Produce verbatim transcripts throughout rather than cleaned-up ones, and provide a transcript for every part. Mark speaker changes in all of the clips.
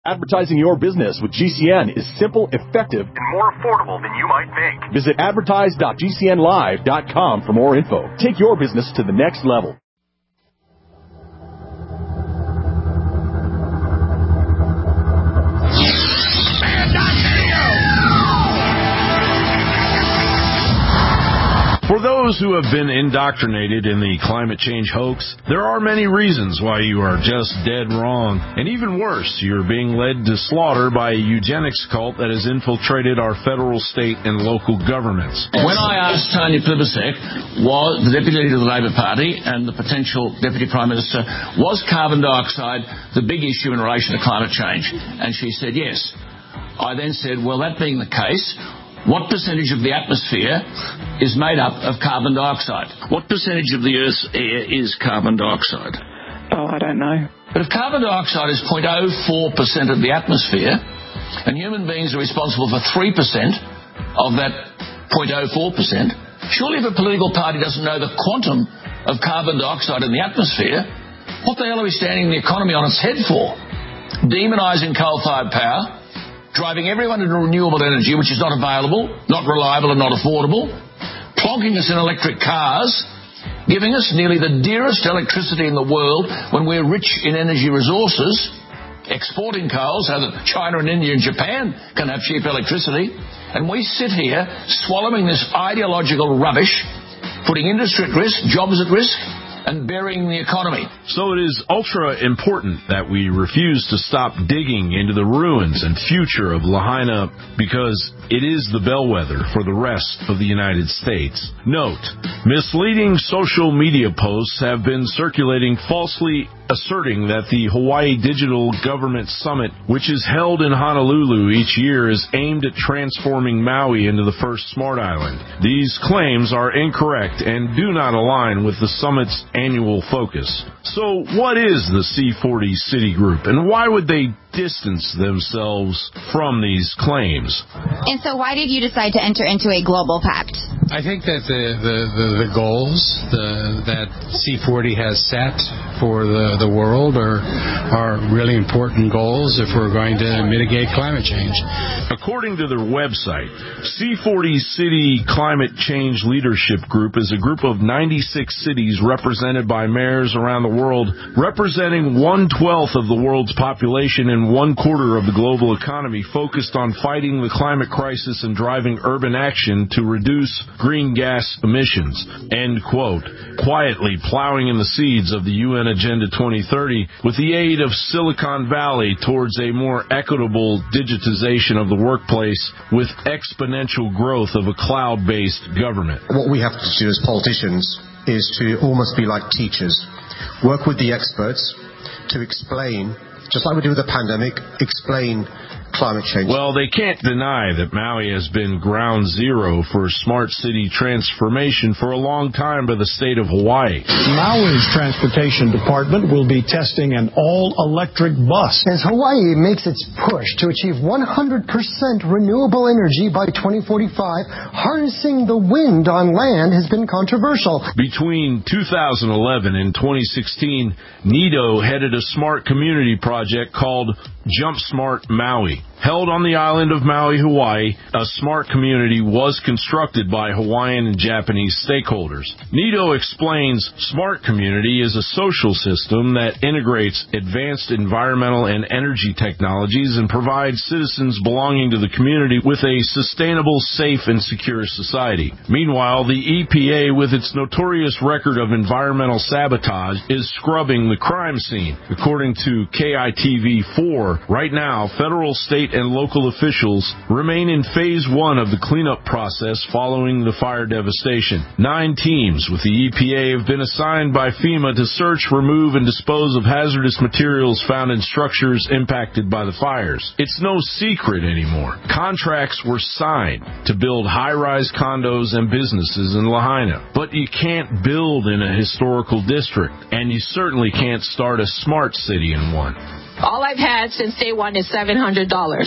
Speaker 1: Advertising your business with G C N is simple, effective, and more affordable than you might think. Visit advertise dot g c n live dot com for more info. Take your business to the next level.
Speaker 2: For those who have been indoctrinated in the climate change hoax, there are many reasons why you are just dead wrong. And even worse, you're being led to slaughter by a eugenics cult that has infiltrated our federal, state, and local governments.
Speaker 3: When I asked Tanya Plibersek, was the Deputy Leader of the Labor Party and the potential Deputy Prime Minister, was carbon dioxide the big issue in relation to climate change? And she said yes. I then said, well, that being the case, what percentage of the atmosphere is made up of carbon dioxide? What percentage of the Earth's air is carbon dioxide?
Speaker 4: Oh, I don't know.
Speaker 3: But if carbon dioxide is zero point zero four percent of the atmosphere, and human beings are responsible for three percent of that zero point zero four percent, surely if a political party doesn't know the quantum of carbon dioxide in the atmosphere, what the hell are we standing the economy on its head for? Demonising coal-fired power, driving everyone into renewable energy, which is not available, not reliable and not affordable, plonking us in electric cars, giving us nearly the dearest electricity in the world when we're rich in energy resources, exporting coal so that China and India and Japan can have cheap electricity, and we sit here swallowing this ideological rubbish, putting industry at risk, jobs at risk, and burying the economy.
Speaker 2: So it is ultra important that we refuse to stop digging into the ruins and future of Lahaina because it is the bellwether for the rest of the United States. Note, misleading social media posts have been circulating falsely asserting that the Hawaii Digital Government Summit, which is held in Honolulu each year, is aimed at transforming Maui into the first smart island. These claims are incorrect and do not align with the summit's annual focus. So what is the C forty City Group, and why would they distance themselves from these claims?
Speaker 5: And so why did you decide to enter into a global pact?
Speaker 6: I think that the, the, the, the goals the, that C forty has set for the, the world are, are really important goals if we're going to mitigate climate change.
Speaker 2: According to their website, C forty City Climate Change Leadership Group is a group of ninety-six cities represented by mayors around the world, representing one-twelfth of the world's population and one-quarter of the global economy, focused on fighting the climate crisis and driving urban action to reduce green gas emissions. End quote. Quietly plowing in the seeds of the U N Agenda twenty thirty with the aid of Silicon Valley towards a more equitable digitization of the workplace with exponential growth of a cloud-based government.
Speaker 7: What we have to do as politicians is to almost be like teachers. Work with the experts to explain, just like we do with the pandemic, explain climate change.
Speaker 2: Well, they can't deny that Maui has been ground zero for smart city transformation for a long time by the state of Hawaii.
Speaker 8: Maui's transportation department will be testing an all-electric bus.
Speaker 9: As Hawaii makes its push to achieve one hundred percent renewable energy by twenty forty-five, harnessing the wind on land has been controversial.
Speaker 2: Between two thousand eleven and twenty sixteen, NIDO headed a smart community project called Jump Smart Maui. Held on the island of Maui, Hawaii, a smart community was constructed by Hawaiian and Japanese stakeholders. NIDO explains smart community is a social system that integrates advanced environmental and energy technologies and provides citizens belonging to the community with a sustainable, safe, and secure society. Meanwhile, the E P A, with its notorious record of environmental sabotage, is scrubbing the crime scene. According to K I T V four, right now, federal, state, and local officials remain in phase one of the cleanup process following the fire devastation. Nine teams with the E P A have been assigned by FEMA to search, remove, and dispose of hazardous materials found in structures impacted by the fires. It's no secret anymore. Contracts were signed to build high-rise condos and businesses in Lahaina, but you can't build in a historical district, and you certainly can't start a smart city in one.
Speaker 10: All I've had since day one is seven hundred dollars.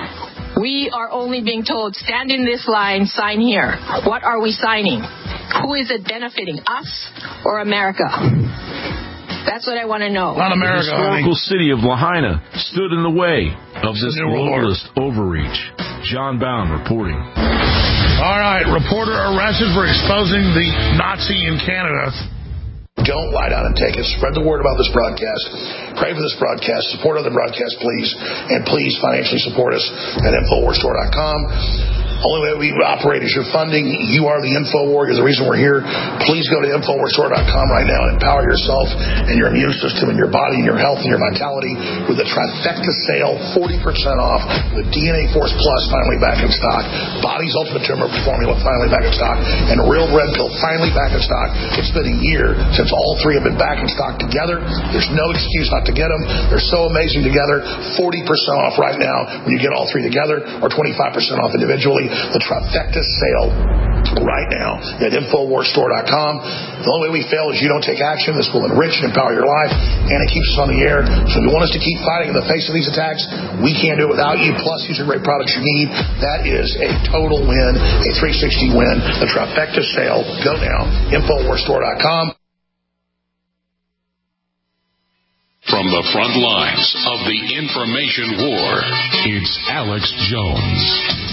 Speaker 10: We are only being told, stand in this line, sign here. What are we signing? Who is it benefiting, us or America? That's what I want to know.
Speaker 2: Not America. The historical city of Lahaina stood in the way of this globalist overreach. John Bound reporting.
Speaker 4: All right, reporter arrested for exposing the Nazi in Canada.
Speaker 11: Don't lie down and take it. Spread the word about this broadcast. Pray for this broadcast. Support other broadcasts, please. And please financially support us at Infowars Store dot com. Only way we operate is your funding. You are the InfoWar. You're the reason we're here. Please go to Infowars Store dot com right now and empower yourself and your immune system and your body and your health and your vitality with a trifecta sale, forty percent off, with D N A Force Plus finally back in stock, Body's Ultimate Tumor Formula finally back in stock, and Real Red Pill finally back in stock. It's been a year since all three have been back in stock together. There's no excuse not to get them. They're so amazing together. forty percent off right now when you get all three together, or twenty-five percent off individually. The trifecta sale right now at Infowars Store dot com. The only way we fail is you don't take action. This will enrich and empower your life, and it keeps us on the air. So if you want us to keep fighting in the face of these attacks, we can't do it without you. Plus, these are great products you need. That is a total win, a three sixty win. The trifecta sale. Go now. Infowars Store dot com.
Speaker 12: From the front lines of the information war, it's Alex Jones.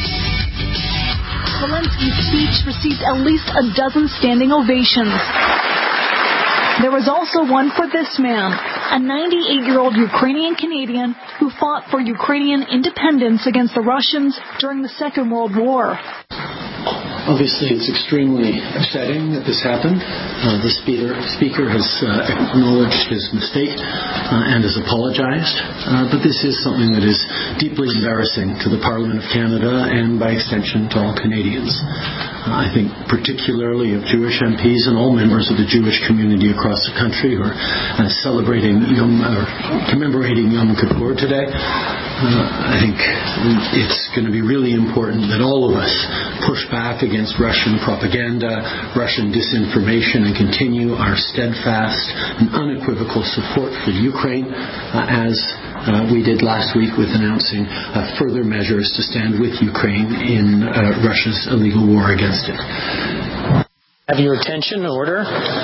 Speaker 13: Zelensky's speech received at least a dozen standing ovations. There was also one for this man, a ninety-eight-year-old Ukrainian Canadian who fought for Ukrainian independence against the Russians during the Second World War.
Speaker 14: Obviously, it's extremely upsetting that this happened. Uh, the speaker, speaker has uh, acknowledged his mistake uh, and has apologized. Uh, but this is something that is deeply embarrassing to the Parliament of Canada and, by extension, to all Canadians. Uh, I think particularly of Jewish M Ps and all members of the Jewish community across the country who are uh, celebrating Yom, or commemorating Yom Kippur today. Uh, I think it's going to be really important that all of us push back against Russian propaganda, Russian disinformation, and continue our steadfast and unequivocal support for Ukraine, uh, as uh, we did last week with announcing uh, further measures to stand with Ukraine in uh, Russia's illegal war against it.
Speaker 15: Have your attention, order.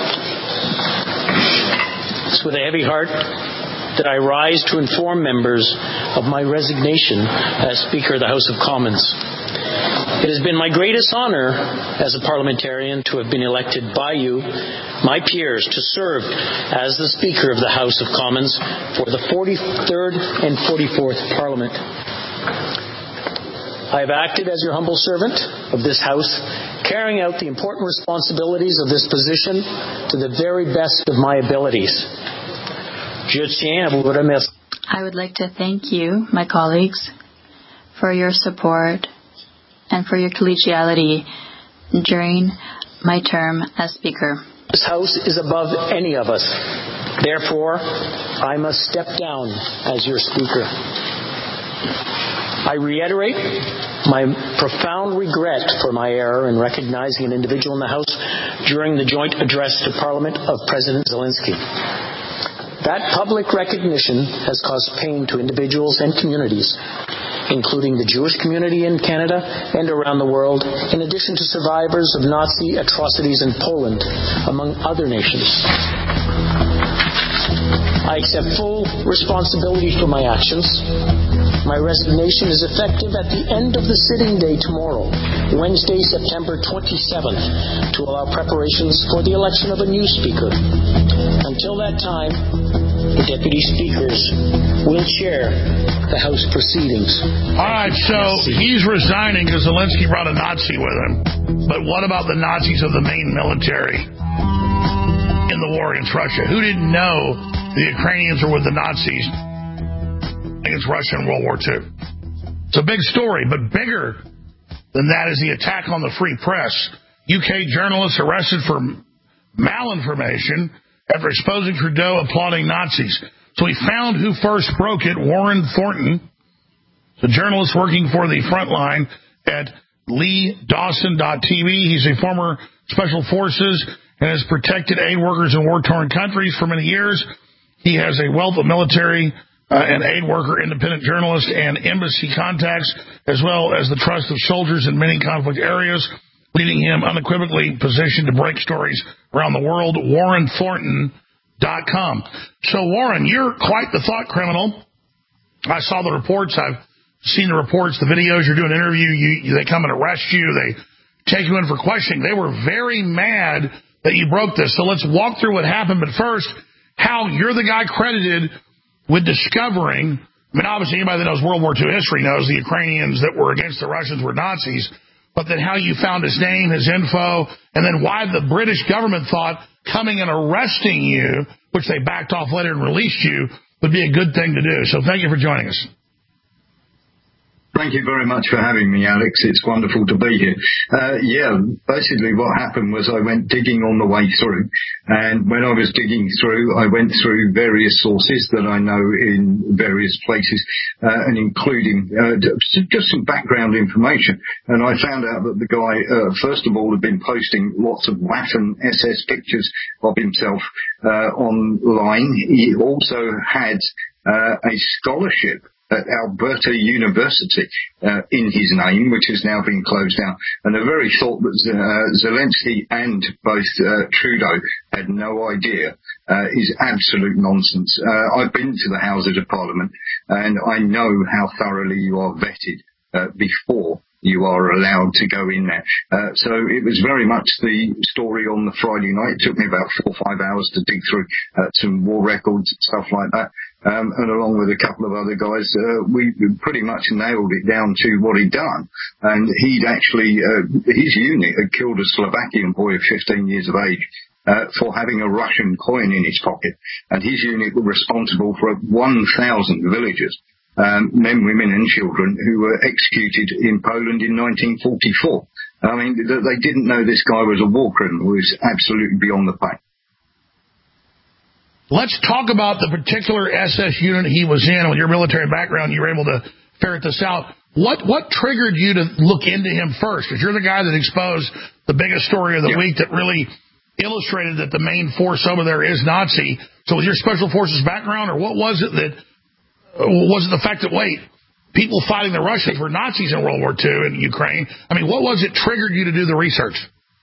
Speaker 15: It's with a heavy heart that I rise to inform members of my resignation as Speaker of the House of Commons. It has been my greatest honor as a parliamentarian to have been elected by you, my peers, to serve as the Speaker of the House of Commons for the forty-third and forty-fourth Parliament. I have acted as your humble servant of this House, carrying out the important responsibilities of this position to the very best of my abilities.
Speaker 16: I would like to thank you, my colleagues, for your support and for your collegiality during my term as Speaker.
Speaker 15: This House is above any of us. Therefore, I must step down as your Speaker. I reiterate my profound regret for my error in recognizing an individual in the House during the joint address to Parliament of President Zelensky. That public recognition has caused pain to individuals and communities, including the Jewish community in Canada and around the world, in addition to survivors of Nazi atrocities in Poland, among other nations. I accept full responsibility for my actions. My resignation is effective at the end of the sitting day tomorrow, Wednesday, September twenty-seventh, to allow preparations for the election of a new Speaker. Until that time, the Deputy Speakers will chair the House proceedings.
Speaker 4: All right, so he's resigning because Zelensky brought a Nazi with him. But what about the Nazis of the main military in the war against Russia? Who didn't know the Ukrainians were with the Nazis against Russia in World War Two? It's a big story, but bigger than that is the attack on the free press. U K journalists arrested for malinformation after exposing Trudeau applauding Nazis. So we found who first broke it, Warren Thornton, the journalist working for the Frontline at lee dawson dot t v. He's a former Special Forces and has protected aid workers in war-torn countries for many years. He has a wealth of military uh, and aid worker, independent journalist, and embassy contacts, as well as the trust of soldiers in many conflict areas, leaving him unequivocally positioned to break stories around the world. Warren Thornton dot com. So, Warren, you're quite the thought criminal. I saw the reports. I've seen the reports, the videos. You're doing an interview. You, they come and arrest you. They take you in for questioning. They were very mad that you broke this. So let's walk through what happened. But first, how you're the guy credited with discovering, I mean, obviously anybody that knows World War Two history knows the Ukrainians that were against the Russians were Nazis, but then how you found his name, his info, and then why the British government thought coming and arresting you, which they backed off later and released you, would be a good thing to do. So thank you for joining us.
Speaker 17: Thank you very much for having me, Alex. It's wonderful to be here. Uh, yeah, basically what happened was I went digging on the way through. And when I was digging through, I went through various sources that I know in various places, uh, and including uh, just some background information. And I found out that the guy, uh, first of all, had been posting lots of Waffen S S pictures of himself uh, online. He also had uh, a scholarship at Alberta University uh, in his name, which has now been closed down. And the very thought that uh, Zelensky and both uh, Trudeau had no idea uh, is absolute nonsense. Uh, I've been to the Houses of Parliament, and I know how thoroughly you are vetted uh, before you are allowed to go in there. Uh, so it was very much the story on the Friday night. It took me about four or five hours to dig through uh, some war records, stuff like that. Um, and along with a couple of other guys, uh, we pretty much nailed it down to what he'd done. And he'd actually, uh, his unit had killed a Slovakian boy of fifteen years of age uh, for having a Russian coin in his pocket. And his unit were responsible for one thousand villagers, um, men, women and children who were executed in Poland in nineteen forty-four. I mean, they didn't know this guy was a war criminal. It was absolutely beyond the pale.
Speaker 4: Let's talk about the particular S S unit he was in. With your military background, you were able to ferret this out. What what triggered you to look into him first? Because you're the guy that exposed the biggest story of the yeah. week that really illustrated that the main force over there is Nazi. So with your Special Forces background, or what was it that, was it the fact that, wait, people fighting the Russians were Nazis in World War Two in Ukraine? I mean, what was it triggered you to do the research?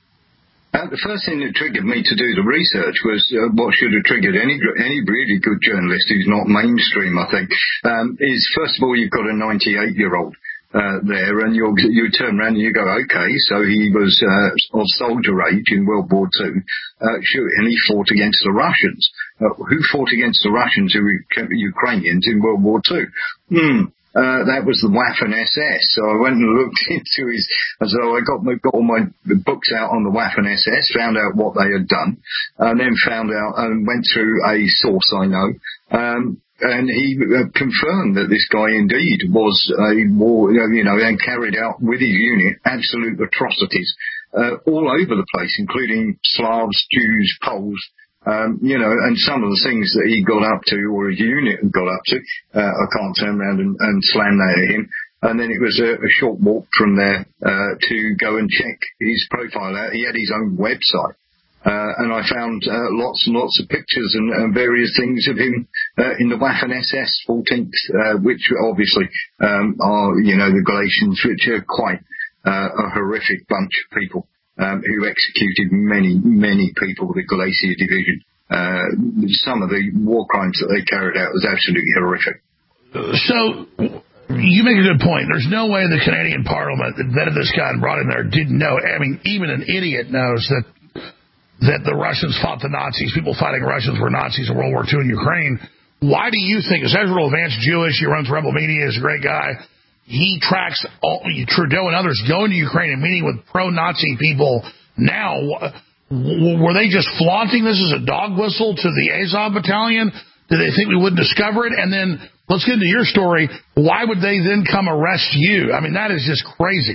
Speaker 17: Uh, the first thing that triggered me to do the research was uh, what should have triggered any any really good journalist who's not mainstream, I think, um, is first of all you've got a ninety-eight-year-old uh, there, and you you turn around and you go, okay, so he was uh, of soldier age in World War Two, uh, sure, and he fought against the Russians. Uh, who fought against the Russians who were Ukrainians in World War Two? Hmm. Uh, that was the Waffen S S. So I went and looked into his, so I got, my, got all my books out on the Waffen S S, found out what they had done, and then found out and went through a source I know, um, and he uh, confirmed that this guy indeed was a war, you know, and carried out with his unit absolute atrocities, uh, all over the place, including Slavs, Jews, Poles, Um, you know, and some of the things that he got up to, or his unit got up to, uh, I can't turn around and, and slam that at him. And then it was a, a short walk from there uh, to go and check his profile out. He had his own website. Uh, and I found uh, lots and lots of pictures and, and various things of him uh, in the Waffen S S fourteenth, uh, which obviously um, are, you know, the Galatians, which are quite uh, a horrific bunch of people. Um, who executed many, many people, the Galicia Division. Uh, some of the war crimes that they carried out was absolutely horrific.
Speaker 4: So, you make a good point. There's no way the Canadian Parliament that vetted this guy and brought him there didn't know. I mean, even an idiot knows that that the Russians fought the Nazis. People fighting Russians were Nazis in World War Two in Ukraine. Why do you think, as Ezra Vance Jewish, he runs Rebel Media, is a great guy, he tracks all, Trudeau and others going to Ukraine and meeting with pro-Nazi people now. Were they just flaunting this as a dog whistle to the Azov battalion? Did they think we wouldn't discover it? And then, let's get into your story. Why would they then come arrest you? I mean, that is just crazy.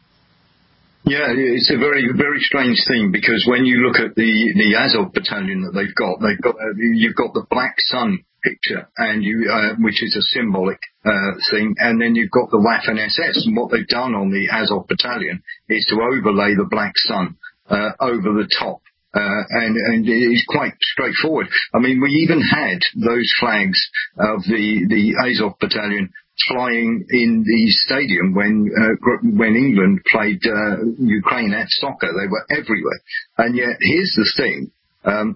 Speaker 17: Yeah, it's a very, very strange thing, because when you look at the, the Azov battalion that they've got, they've got, uh, you've got the Black Sun picture, and you, uh, which is a symbolic uh, thing, and then you've got the Waffen S S, and what they've done on the Azov battalion is to overlay the Black Sun uh, over the top, uh, and, and it's quite straightforward. I mean, we even had those flags of the, the Azov battalion flying in the stadium when uh, when England played uh, Ukraine at soccer. They were everywhere, and yet here's the thing. Um,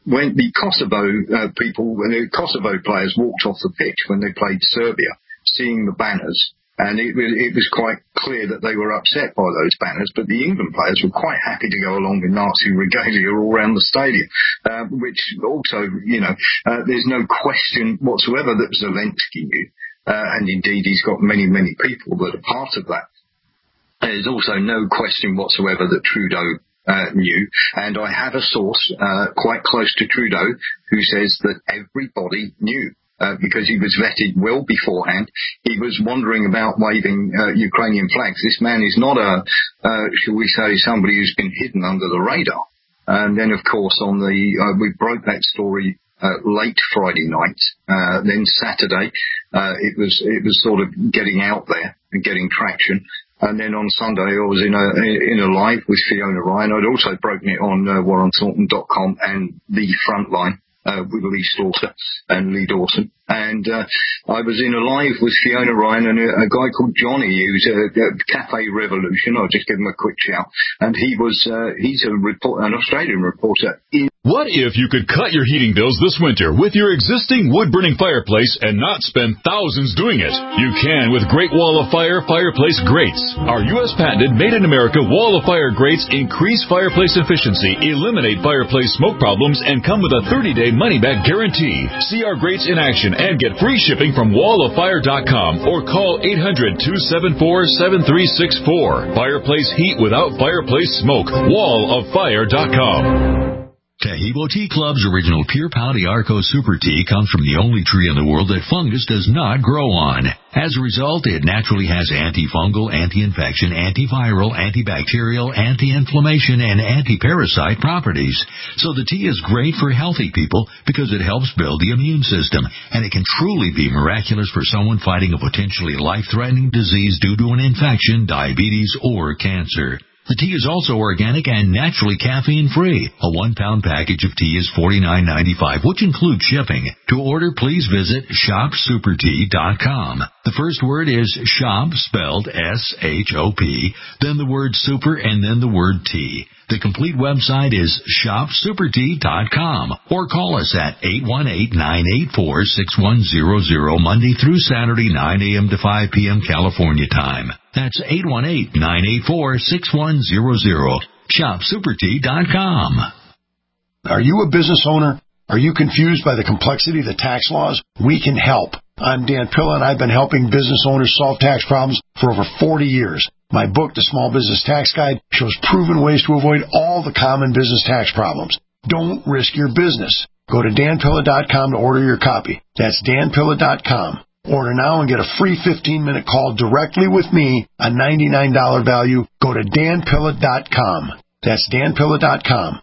Speaker 17: when the Kosovo uh, people, when the Kosovo players walked off the pitch when they played Serbia, seeing the banners, and it, it was quite clear that they were upset by those banners, but the England players were quite happy to go along with Nazi regalia all around the stadium, uh, which also, you know, uh, there's no question whatsoever that Zelensky knew, uh, and indeed he's got many, many people that are part of that. There's also no question whatsoever that Trudeau Uh, knew, and I have a source uh, quite close to Trudeau who says that everybody knew uh, because he was vetted well beforehand. He was wondering about waving uh, Ukrainian flags. This man is not a, uh, shall we say, somebody who's been hidden under the radar. And then, of course, on the uh, we broke that story uh, late Friday night. Uh, then Saturday, uh, it was it was sort of getting out there and getting traction. And then on Sunday, I was in a in a live with Fiona Ryan. I'd also broken it on uh, warren thornton dot com and the Frontline uh, with Lee Slaughter and Lee Dawson. And uh, I was in a live with Fiona Ryan and a, a guy called Johnny, who's a, a Cafe Revolution. I'll just give him a quick shout. And he was uh, he's a report, an Australian reporter in.
Speaker 1: What if you could cut your heating bills this winter with your existing wood-burning fireplace and not spend thousands doing it? You can with Great Wall of Fire fireplace grates. Our U S patented made-in-America Wall of Fire grates increase fireplace efficiency, eliminate fireplace smoke problems, and come with a thirty-day money-back guarantee. See our grates in action and get free shipping from wall of fire dot com or call eight hundred, two seven four, seven three six four. Fireplace heat without fireplace smoke. wall of fire dot com.
Speaker 18: Tahibo Tea Club's original Pure Pau d'Arco Super Tea comes from the only tree in the world that fungus does not grow on. As a result, it naturally has antifungal, anti-infection, antiviral, antibacterial, anti-inflammation, and anti-parasite properties. So the tea is great for healthy people because it helps build the immune system, and it can truly be miraculous for someone fighting a potentially life-threatening disease due to an infection, diabetes, or cancer. The tea is also organic and naturally caffeine-free. A one-pound package of tea is forty-nine ninety-five, which includes shipping. To order, please visit shop super tea dot com. The first word is shop, spelled S H O P, then the word super, and then the word tea. The complete website is shop super tea dot com, or call us at eight one eight, nine eight four, six one zero zero Monday through Saturday, nine a.m. to five p.m. California time. That's eight one eight, nine eight four, six one zero zero. shop super tea dot com.
Speaker 8: Are you a business owner? Are you confused by the complexity of the tax laws? We can help. I'm Dan Pilla, and I've been helping business owners solve tax problems for over forty years. My book, The Small Business Tax Guide, shows proven ways to avoid all the common business tax problems. Don't risk your business. Go to dan pilla dot com to order your copy. That's dan pilla dot com. Order now and get a free fifteen-minute call directly with me, a ninety-nine dollars value. Go to dan pilla dot com. That's dan pilla dot com.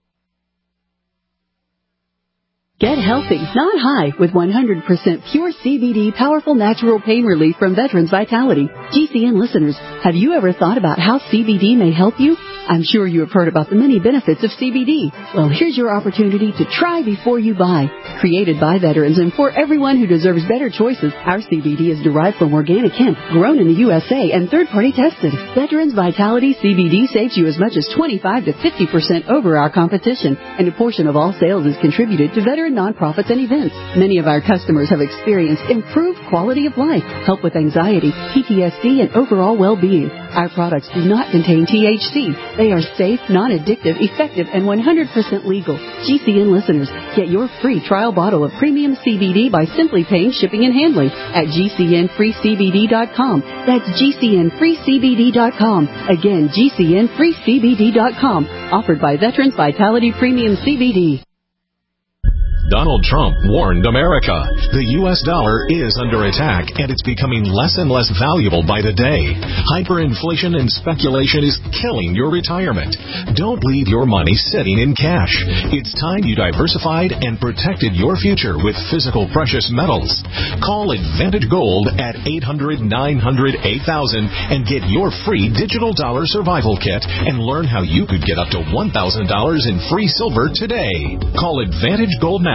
Speaker 19: Get healthy, not high, with one hundred percent pure C B D powerful natural pain relief from Veterans Vitality. G C N listeners, have you ever thought about how C B D may help you? I'm sure you have heard about the many benefits of C B D. Well, here's your opportunity to try before you buy. Created by veterans and for everyone who deserves better choices, our C B D is derived from organic hemp, grown in the U S A, and third-party tested. Veterans Vitality C B D saves you as much as twenty-five to fifty percent over our competition, and a portion of all sales is contributed to veteran nonprofits and events. Many of our customers have experienced improved quality of life, help with anxiety, P T S D, and overall well-being. Our products do not contain T H C. They are safe, non-addictive, effective, and one hundred percent legal. G C N listeners, get your free trial bottle of premium C B D by simply paying shipping and handling at G C N free C B D dot com. That's G C N free C B D dot com. Again, G C N free C B D dot com. Offered by Veterans Vitality Premium C B D.
Speaker 20: Donald Trump warned America. The U S dollar is under attack, and it's becoming less and less valuable by the day. Hyperinflation and speculation is killing your retirement. Don't leave your money sitting in cash. It's time you diversified and protected your future with physical precious metals. Call Advantage Gold at eight hundred, nine hundred, eight thousand and get your free digital dollar survival kit and learn how you could get up to one thousand dollars in free silver today. Call Advantage Gold now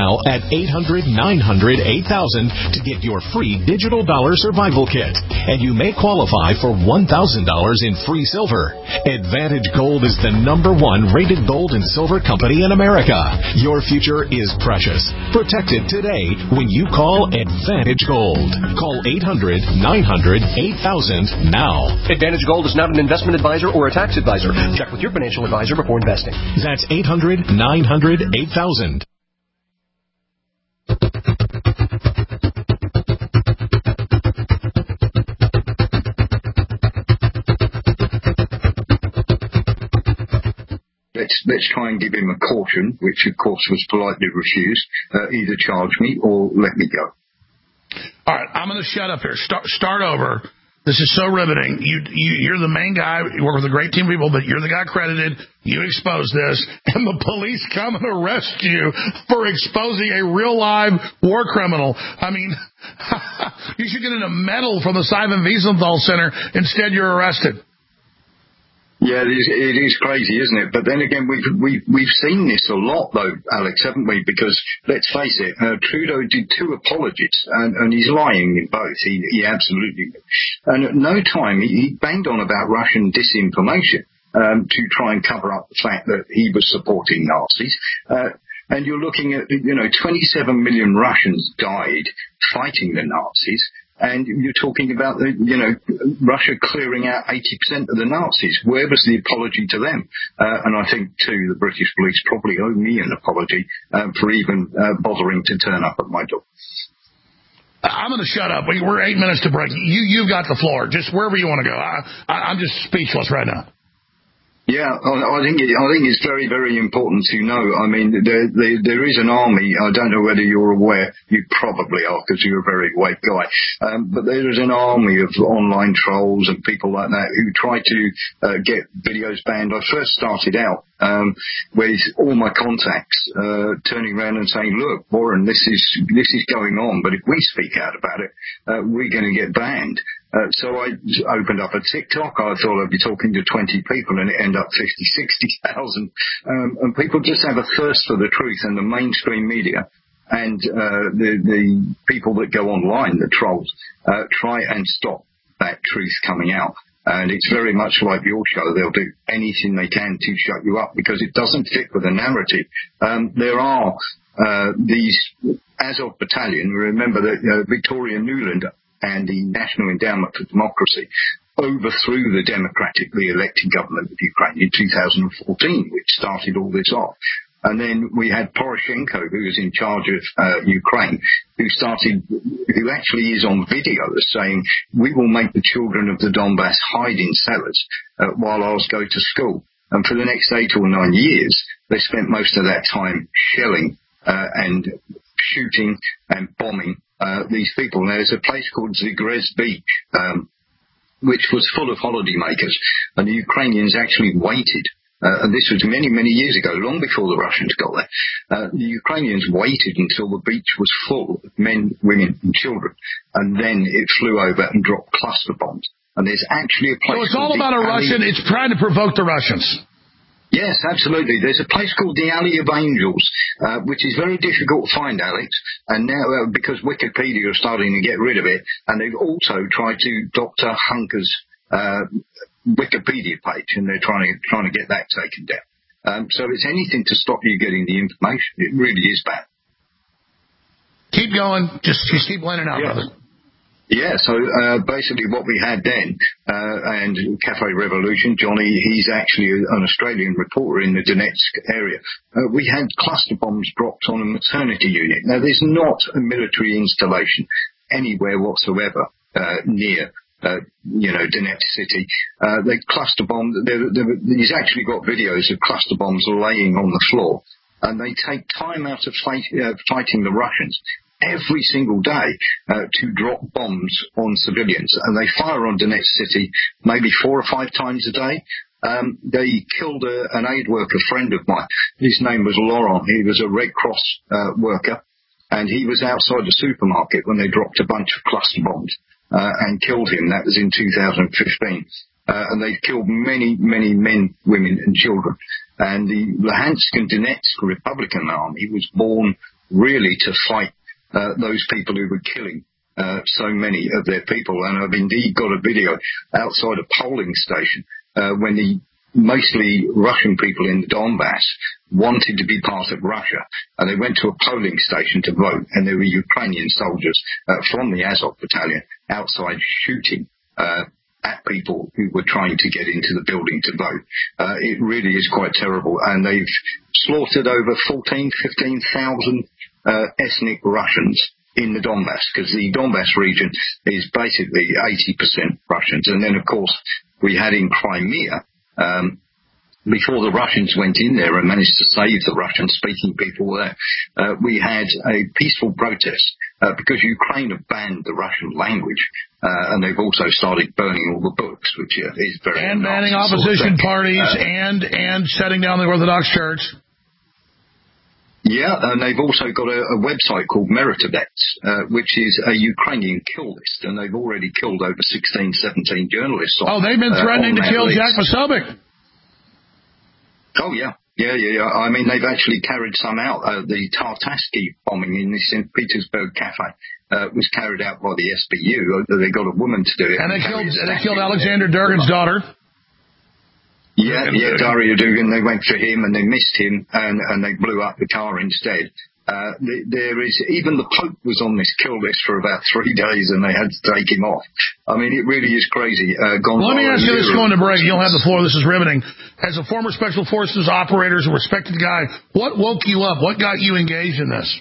Speaker 20: now at eight hundred, nine hundred, eight thousand to get your free digital dollar survival kit. And you may qualify for one thousand dollars in free silver. Advantage Gold is the number one rated gold and silver company in America. Your future is precious. Protect it today when you call Advantage Gold. Call eight hundred, nine hundred, eight thousand now.
Speaker 21: Advantage Gold is not an investment advisor or a tax advisor. Check with your financial advisor before investing.
Speaker 20: That's eight hundred, nine hundred, eight thousand.
Speaker 17: Let's, let's try and give him a caution, which of course was politely refused. Uh, either charge me or let me go.
Speaker 4: All right, I'm going to shut up here. Start, start over. This is so riveting. You, you, you're the main guy. You work with a great team of people, but you're the guy credited. You expose this, and the police come and arrest you for exposing a real live war criminal. I mean, you should get a medal from the Simon Wiesenthal Center. Instead, you're arrested.
Speaker 17: Yeah, it is, it is crazy, isn't it? But then again, we've, we've, we've seen this a lot, though, Alex, haven't we? Because, let's face it, uh, Trudeau did two apologies, and, and he's lying in both. He, he absolutely did. And at no time, he, he banged on about Russian disinformation um, to try and cover up the fact that he was supporting Nazis. Uh, and you're looking at, you know, twenty-seven million Russians died fighting the Nazis. And you're talking about, the, you know, Russia clearing out eighty percent of the Nazis. Where was the apology to them? Uh, and I think, too, the British police probably owe me an apology um, for even uh, bothering to turn up at my door.
Speaker 4: I'm going to shut up. We're eight minutes to break. You, you've got the floor. Just wherever you want to go. I, I, I'm just speechless right now.
Speaker 17: Yeah, I think it, I think it's very, very important to know. I mean, there, there, there is an army. I don't know whether you're aware. You probably are because you're a very white guy. Um, but there is an army of online trolls and people like that who try to uh, get videos banned. I first started out um, with all my contacts uh, turning around and saying, "Look, Warren, this is this is going on. But if we speak out about it, uh, we're going to get banned." Uh, so I opened up a TikTok. I thought I'd be talking to twenty people, and it ended up fifty, sixty thousand. Um, and people just have a thirst for the truth, and the mainstream media and uh, the, the people that go online, the trolls, uh, try and stop that truth coming out. And it's very much like your show. They'll do anything they can to shut you up because it doesn't fit with the narrative. Um, there are uh, these Azov battalion. Remember that uh, Victoria Nuland and the National Endowment for Democracy overthrew the democratically elected government of Ukraine in two thousand fourteen, which started all this off. And then we had Poroshenko, who was in charge of uh, Ukraine, who started, who actually is on video as saying, "We will make the children of the Donbass hide in cellars uh, while ours go to school." And for the next eight or nine years, they spent most of that time shelling uh, and shooting and bombing Uh, these people. Now, there's a place called Zagres Beach, um, which was full of holidaymakers, and the Ukrainians actually waited, uh, and this was many, many years ago, long before the Russians got there. Uh, the Ukrainians waited until the beach was full of men, women, and children, and then it flew over and dropped cluster bombs. And there's actually a place.
Speaker 4: So it's all about a Russian. It's trying to provoke the Russians.
Speaker 17: Yes, absolutely. There's a place called the Alley of Angels, uh, which is very difficult to find, Alex, and now uh, because Wikipedia are starting to get rid of it, and they've also tried to Doctor Hunker's uh, Wikipedia page, and they're trying to trying to get that taken down. Um, so it's anything to stop you getting the information. It really is bad.
Speaker 4: Keep going. Just, just keep laying it out,
Speaker 17: yeah.
Speaker 4: brother.
Speaker 17: Yeah, so uh, basically what we had then, uh, and Cafe Revolution, Johnny, he's actually an Australian reporter in the Donetsk area. Uh, we had cluster bombs dropped on a maternity unit. Now, there's not a military installation anywhere whatsoever uh, near, uh, you know, Donetsk city. Uh, they cluster bombed. He's actually got videos of cluster bombs laying on the floor, and they take time out of fight, uh, fighting the Russians every single day uh, to drop bombs on civilians. And they fire on Donetsk city maybe four or five times a day. Um, they killed a, an aid worker friend of mine. His name was Laurent. He was a Red Cross uh, worker, and he was outside the supermarket when they dropped a bunch of cluster bombs uh, and killed him. That was in two thousand fifteen. Uh, and they've killed many, many men, women, and children. And the Luhansk and Donetsk Republican Army was born really to fight uh, those people who were killing uh, so many of their people. And I've indeed got a video outside a polling station uh, when the mostly Russian people in the Donbass wanted to be part of Russia, and they went to a polling station to vote, and there were Ukrainian soldiers uh, from the Azov battalion outside shooting uh, at people who were trying to get into the building to vote. Uh, it really is quite terrible, and they've slaughtered over fourteen, fifteen thousand uh, ethnic Russians in the Donbass, because the Donbass region is basically eighty percent Russians. And then, of course, we had in Crimea, Um, before the Russians went in there and managed to save the Russian-speaking people there, uh, we had a peaceful protest uh, because Ukraine have banned the Russian language, uh, and they've also started burning all the books, which uh, is very
Speaker 4: and banning opposition
Speaker 17: sort of
Speaker 4: parties
Speaker 17: uh,
Speaker 4: and and shutting down the Orthodox Church.
Speaker 17: Yeah, and they've also got a, a website called Meritovets, uh, which is a Ukrainian kill list, and they've already killed over sixteen, seventeen journalists. On,
Speaker 4: oh, they've been threatening uh, to kill list. Jack Posobiec.
Speaker 17: Oh, yeah. Yeah, yeah, yeah. I mean, they've actually carried some out. Uh, the Tartarsky bombing in the Saint Petersburg cafe uh, was carried out by the S B U. They got a woman to do it.
Speaker 4: And they killed, they killed Alexander Durgin's daughter.
Speaker 17: Yeah, yeah, Daria Dugin, they went for him and they missed him and, and they blew up the car instead. Uh, there is, even the Pope was on this kill list for about three days and they had to take him off. I mean, it really is crazy. Uh, gone
Speaker 4: well, let me ask you this going to break. You'll have the floor. This is riveting. As a former Special Forces operator, a respected guy, what woke you up? What got you engaged in this?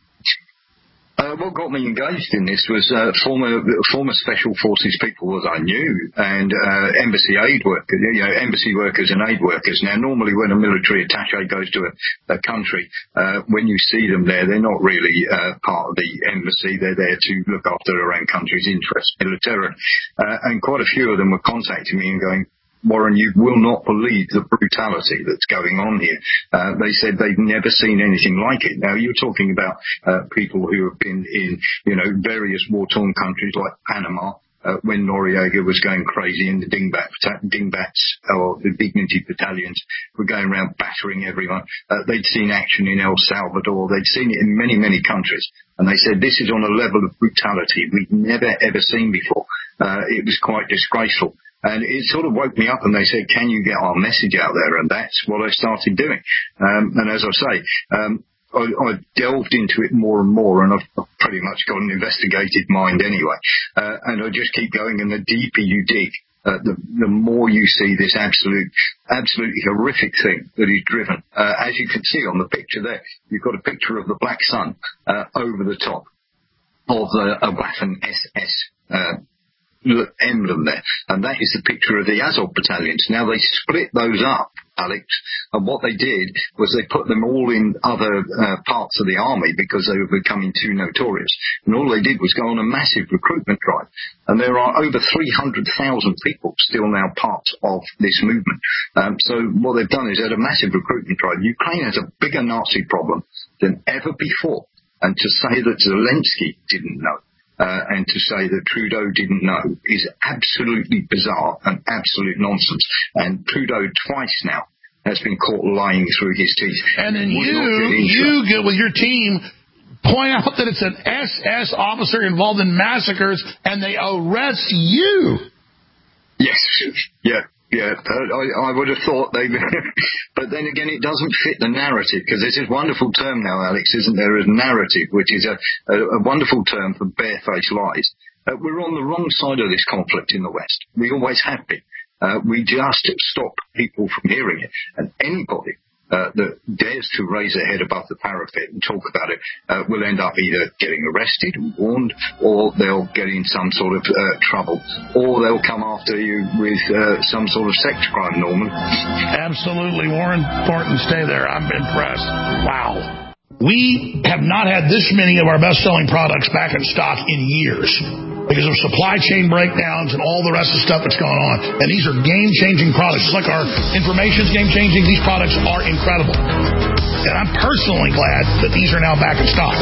Speaker 17: Uh, what got me engaged in this was uh, former former Special Forces people that I knew and uh, embassy aid workers, you know, embassy workers and aid workers. Now, normally when a military attaché goes to a, a country, uh, when you see them there, they're not really uh, part of the embassy. They're there to look after their own country's interests militarily. Uh, and quite a few of them were contacting me and going, Warren, you will not believe the brutality that's going on here. Uh, they said they've never seen anything like it. Now, you're talking about uh, people who have been in, you know, various war-torn countries like Panama, uh, when Noriega was going crazy and the Dingbat, Dingbats, or the Dignity battalions were going around battering everyone. Uh, they'd seen action in El Salvador. They'd seen it in many, many countries. And they said this is on a level of brutality we've never, ever seen before. Uh, it was quite disgraceful. And it sort of woke me up and they said, can you get our message out there? And that's what I started doing. Um, and as I say, um, I, I delved into it more and more, and I've pretty much got an investigative mind anyway. Uh, and I just keep going, and the deeper you dig, uh, the, the more you see this absolute, absolutely horrific thing that is driven. Uh, as you can see on the picture there, you've got a picture of the black sun uh, over the top of the, a Waffen S S uh emblem there, and that is the picture of the Azov battalions. Now, they split those up, Alex, and what they did was they put them all in other uh, parts of the army because they were becoming too notorious, and all they did was go on a massive recruitment drive, and there are over three hundred thousand people still now part of this movement. Um, so what they've done is had a massive recruitment drive. Ukraine has a bigger Nazi problem than ever before, and to say that Zelensky didn't know Uh, and to say that Trudeau didn't know is absolutely bizarre and absolute nonsense. And Trudeau twice now has been caught lying through his teeth.
Speaker 4: And then you, you get with your team, point out that it's an S S officer involved in massacres, and they arrest you.
Speaker 17: Yes, yeah. Yeah, I, I would have thought they, but then again, it doesn't fit the narrative, because there's this wonderful term now, Alex, isn't there, as narrative, which is a, a, a wonderful term for barefaced lies. Uh, we're on the wrong side of this conflict in the West. We always have been. Uh, we just stop people from hearing it, and anybody Uh, that dares to raise their head above the parapet and talk about it uh, will end up either getting arrested and warned, or they'll get in some sort of uh, trouble, or they'll come after you with uh, some sort of sex crime, Norman.
Speaker 4: Absolutely. Warren Thornton, stay there. I'm impressed. Wow. We have not had this many of our best-selling products back in stock in years, because of supply chain breakdowns and all the rest of the stuff that's going on. And these are game-changing products. Just like our information's game-changing, these products are incredible. And I'm personally glad that these are now back in stock.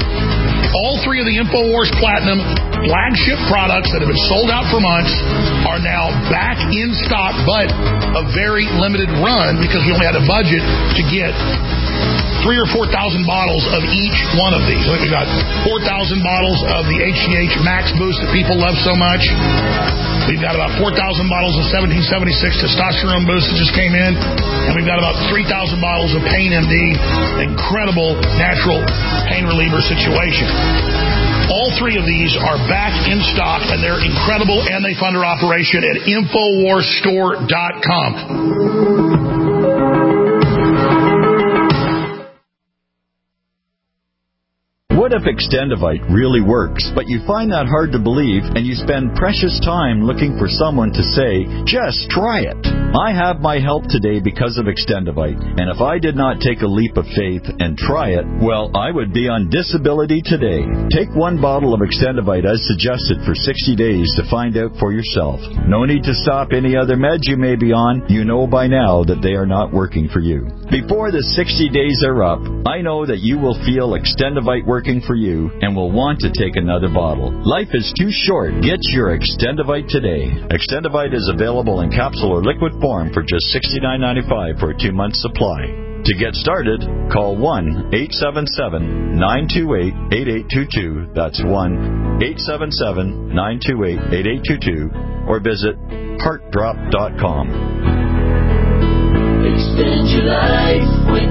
Speaker 4: All three of the InfoWars Platinum flagship products that have been sold out for months are now back in stock, but a very limited run because we only had a budget to get
Speaker 11: three or four thousand bottles of each one of these. We've got four thousand bottles of the H G H Max Boost that people love so much. We've got about four thousand bottles of seventeen seventy-six Testosterone Boost that just came in. And we've got about three thousand bottles of Pain M D, incredible natural pain reliever situation. All three of these are back in stock, and they're incredible, and they fund our operation at Infowars Store dot com.
Speaker 3: What if Extendivite really works, but you find that hard to believe and you spend precious time looking for someone to say, just try it? I have my help today because of Extendivite, and if I did not take a leap of faith and try it, well, I would be on disability today. Take one bottle of Extendivite as suggested for sixty days to find out for yourself. No need to stop any other meds you may be on. You know by now that they are not working for you. Before the sixty days are up, I know that you will feel Extendivite working for you and will want to take another bottle. Life is too short. Get your Extendivite today. Extendivite is available in capsule or liquid form for just sixty-nine ninety-five for a two-month supply. To get started, call one eight seven seven, nine two eight, eight eight two two. That's one eight seven seven, nine two eight, eight eight two two, or visit heart drop dot com.
Speaker 22: Extend your life with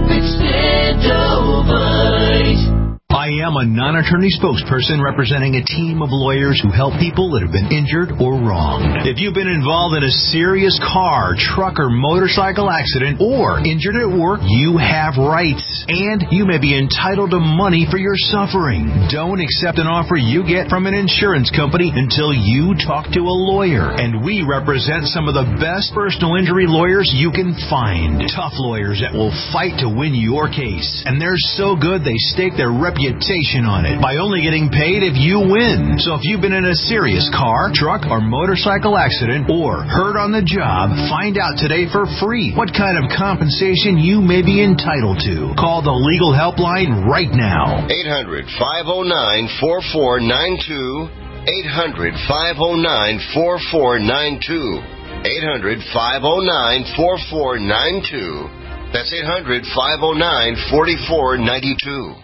Speaker 22: Extendivite.
Speaker 23: I am a non-attorney spokesperson representing a team of lawyers who help people that have been injured or wronged. If you've been involved in a serious car, truck, or motorcycle accident, or injured at work, you have rights, and you may be entitled to money for your suffering. Don't accept an offer you get from an insurance company until you talk to a lawyer, and we represent some of the best personal injury lawyers you can find. Tough lawyers that will fight to win your case, and they're so good they stake their reputation on it by only getting paid if you win. So if you've been in a serious car, truck, or motorcycle accident, or hurt on the job, find out today for free what kind of compensation you may be entitled to. Call the legal helpline right now.
Speaker 24: eight hundred, five oh nine, four four nine two. eight hundred, five oh nine, four four nine two. eight hundred, five oh nine, four four nine two. That's eight hundred, five oh nine, four four nine two.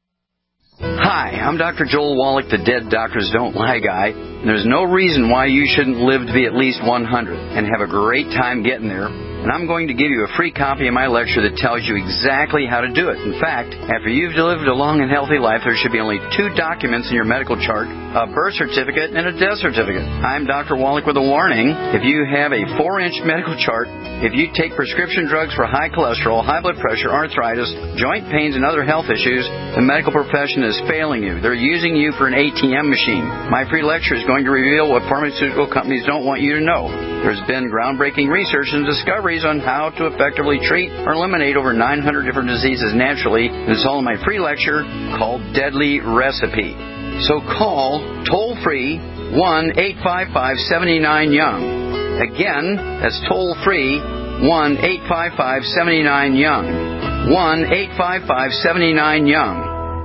Speaker 25: Hi, I'm Doctor Joel Wallach, the Dead Doctors Don't Lie guy. There's no reason why you shouldn't live to be at least one hundred and have a great time getting there. And I'm going to give you a free copy of my lecture that tells you exactly how to do it. In fact, after you've lived a long and healthy life, there should be only two documents in your medical chart, a birth certificate and a death certificate. I'm Doctor Wallach with a warning. If you have a four-inch medical chart, if you take prescription drugs for high cholesterol, high blood pressure, arthritis, joint pains, and other health issues, the medical profession is failing you. They're using you for an A T M machine. My free lecture is going to reveal what pharmaceutical companies don't want you to know. There's been groundbreaking research and discoveries on how to effectively treat or eliminate over nine hundred different diseases naturally. It's all in my free lecture called Deadly Recipe. So call toll-free one eight five five, seven nine, young. Again, that's toll-free one eight five five, seven nine, young. one eight five five, seven nine, young.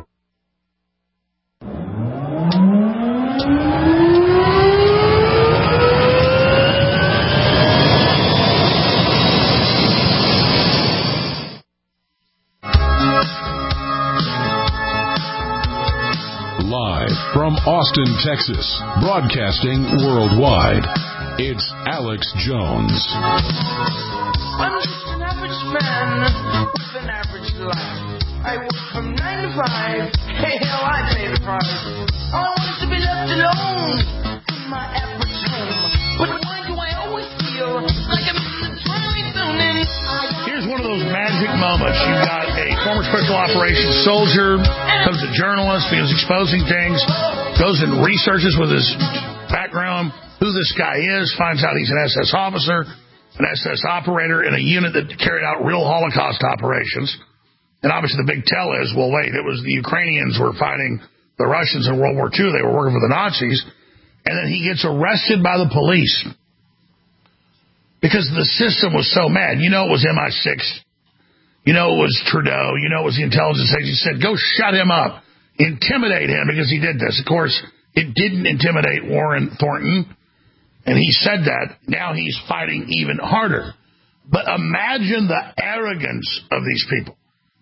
Speaker 12: From Austin, Texas, broadcasting worldwide, it's Alex Jones.
Speaker 22: I'm just an average man with an average life. I work from nine to five. Hey, hell, I pay the price. All I want is to be left alone in my average home. But why do I always feel like I'm in the twilight zone?
Speaker 11: Here's one of those magic moments. You got a former special operations soldier, comes a journalist because he's exposing things, goes and researches with his background who this guy is, finds out he's an S S officer, an S S operator in a unit that carried out real Holocaust operations. And obviously the big tell is, well, wait, it was the Ukrainians were fighting the Russians in World War Two. They were working for the Nazis. And then he gets arrested by the police because the system was so mad. You know it was M I six. You know it was Trudeau. You know it was the intelligence agency said, go shut him up. Intimidate him because he did this. Of course, it didn't intimidate Warren Thornton. And he said that. Now he's fighting even harder. But imagine the arrogance of these people.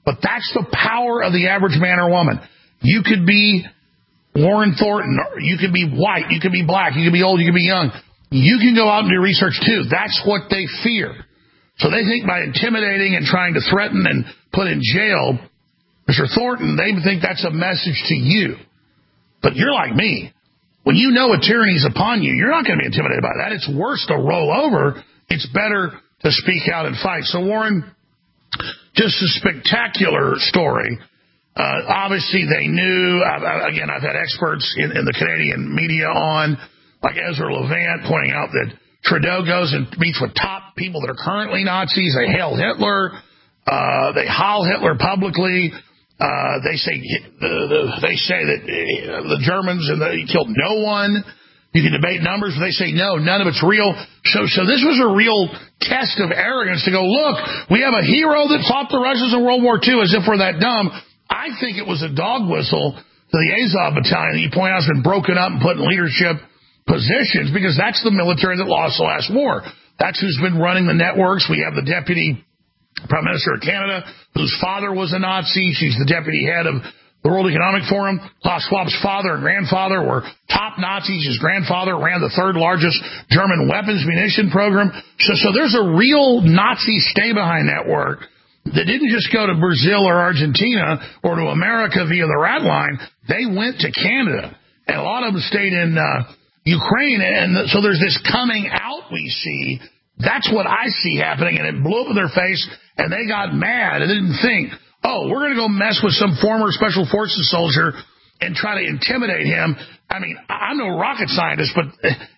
Speaker 4: But that's the power of the average man or woman. You could be Warren Thornton, or you could be white, you could be black, you could be old, you could be young. You can go out and do research too. That's what they fear. So they think by intimidating and trying to threaten and put in jail Mister Thornton, they think that's a message to you. But you're like me. When you know a tyranny is upon you, you're not going to be intimidated by that. It's worse to roll over. It's better to speak out and fight. So, Warren, just a spectacular story. Uh, obviously, they knew. Uh, again, I've had experts in, in the Canadian media on, like Ezra Levant, pointing out that Trudeau goes and meets with top people that are currently Nazis. They hail Hitler. Uh, they hail Hitler publicly. Uh, they say uh, the, they say that uh, the Germans and the, he killed no one. You can debate numbers, but they say no, none of it's real. So, so this was a real test of arrogance to go, look, we have a hero that fought the Russians in World War Two, as if we're that dumb. I think it was a dog whistle to the Azov battalion that you point out has been broken up and put in leadership positions, because that's the military that lost the last war. That's who's been running the networks. We have the deputy Prime Minister of Canada, whose father was a Nazi. She's the deputy head of the World Economic Forum. Klaus Schwab's father and grandfather were top Nazis. His grandfather ran the third largest German weapons munition program. So, so there's a real Nazi stay-behind network that didn't just go to Brazil or Argentina or to America via the rat line. They went to Canada, and a lot of them stayed in uh, Ukraine. And so there's this coming out we see. That's what I see happening, and it blew up in their face, and they got mad and didn't think, oh, we're going to go mess with some former Special Forces soldier and try to intimidate him. I mean, I'm no rocket scientist, but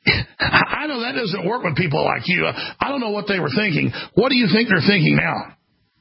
Speaker 4: I know that doesn't work with people like you. I don't know what they were thinking. What do you think they're thinking now?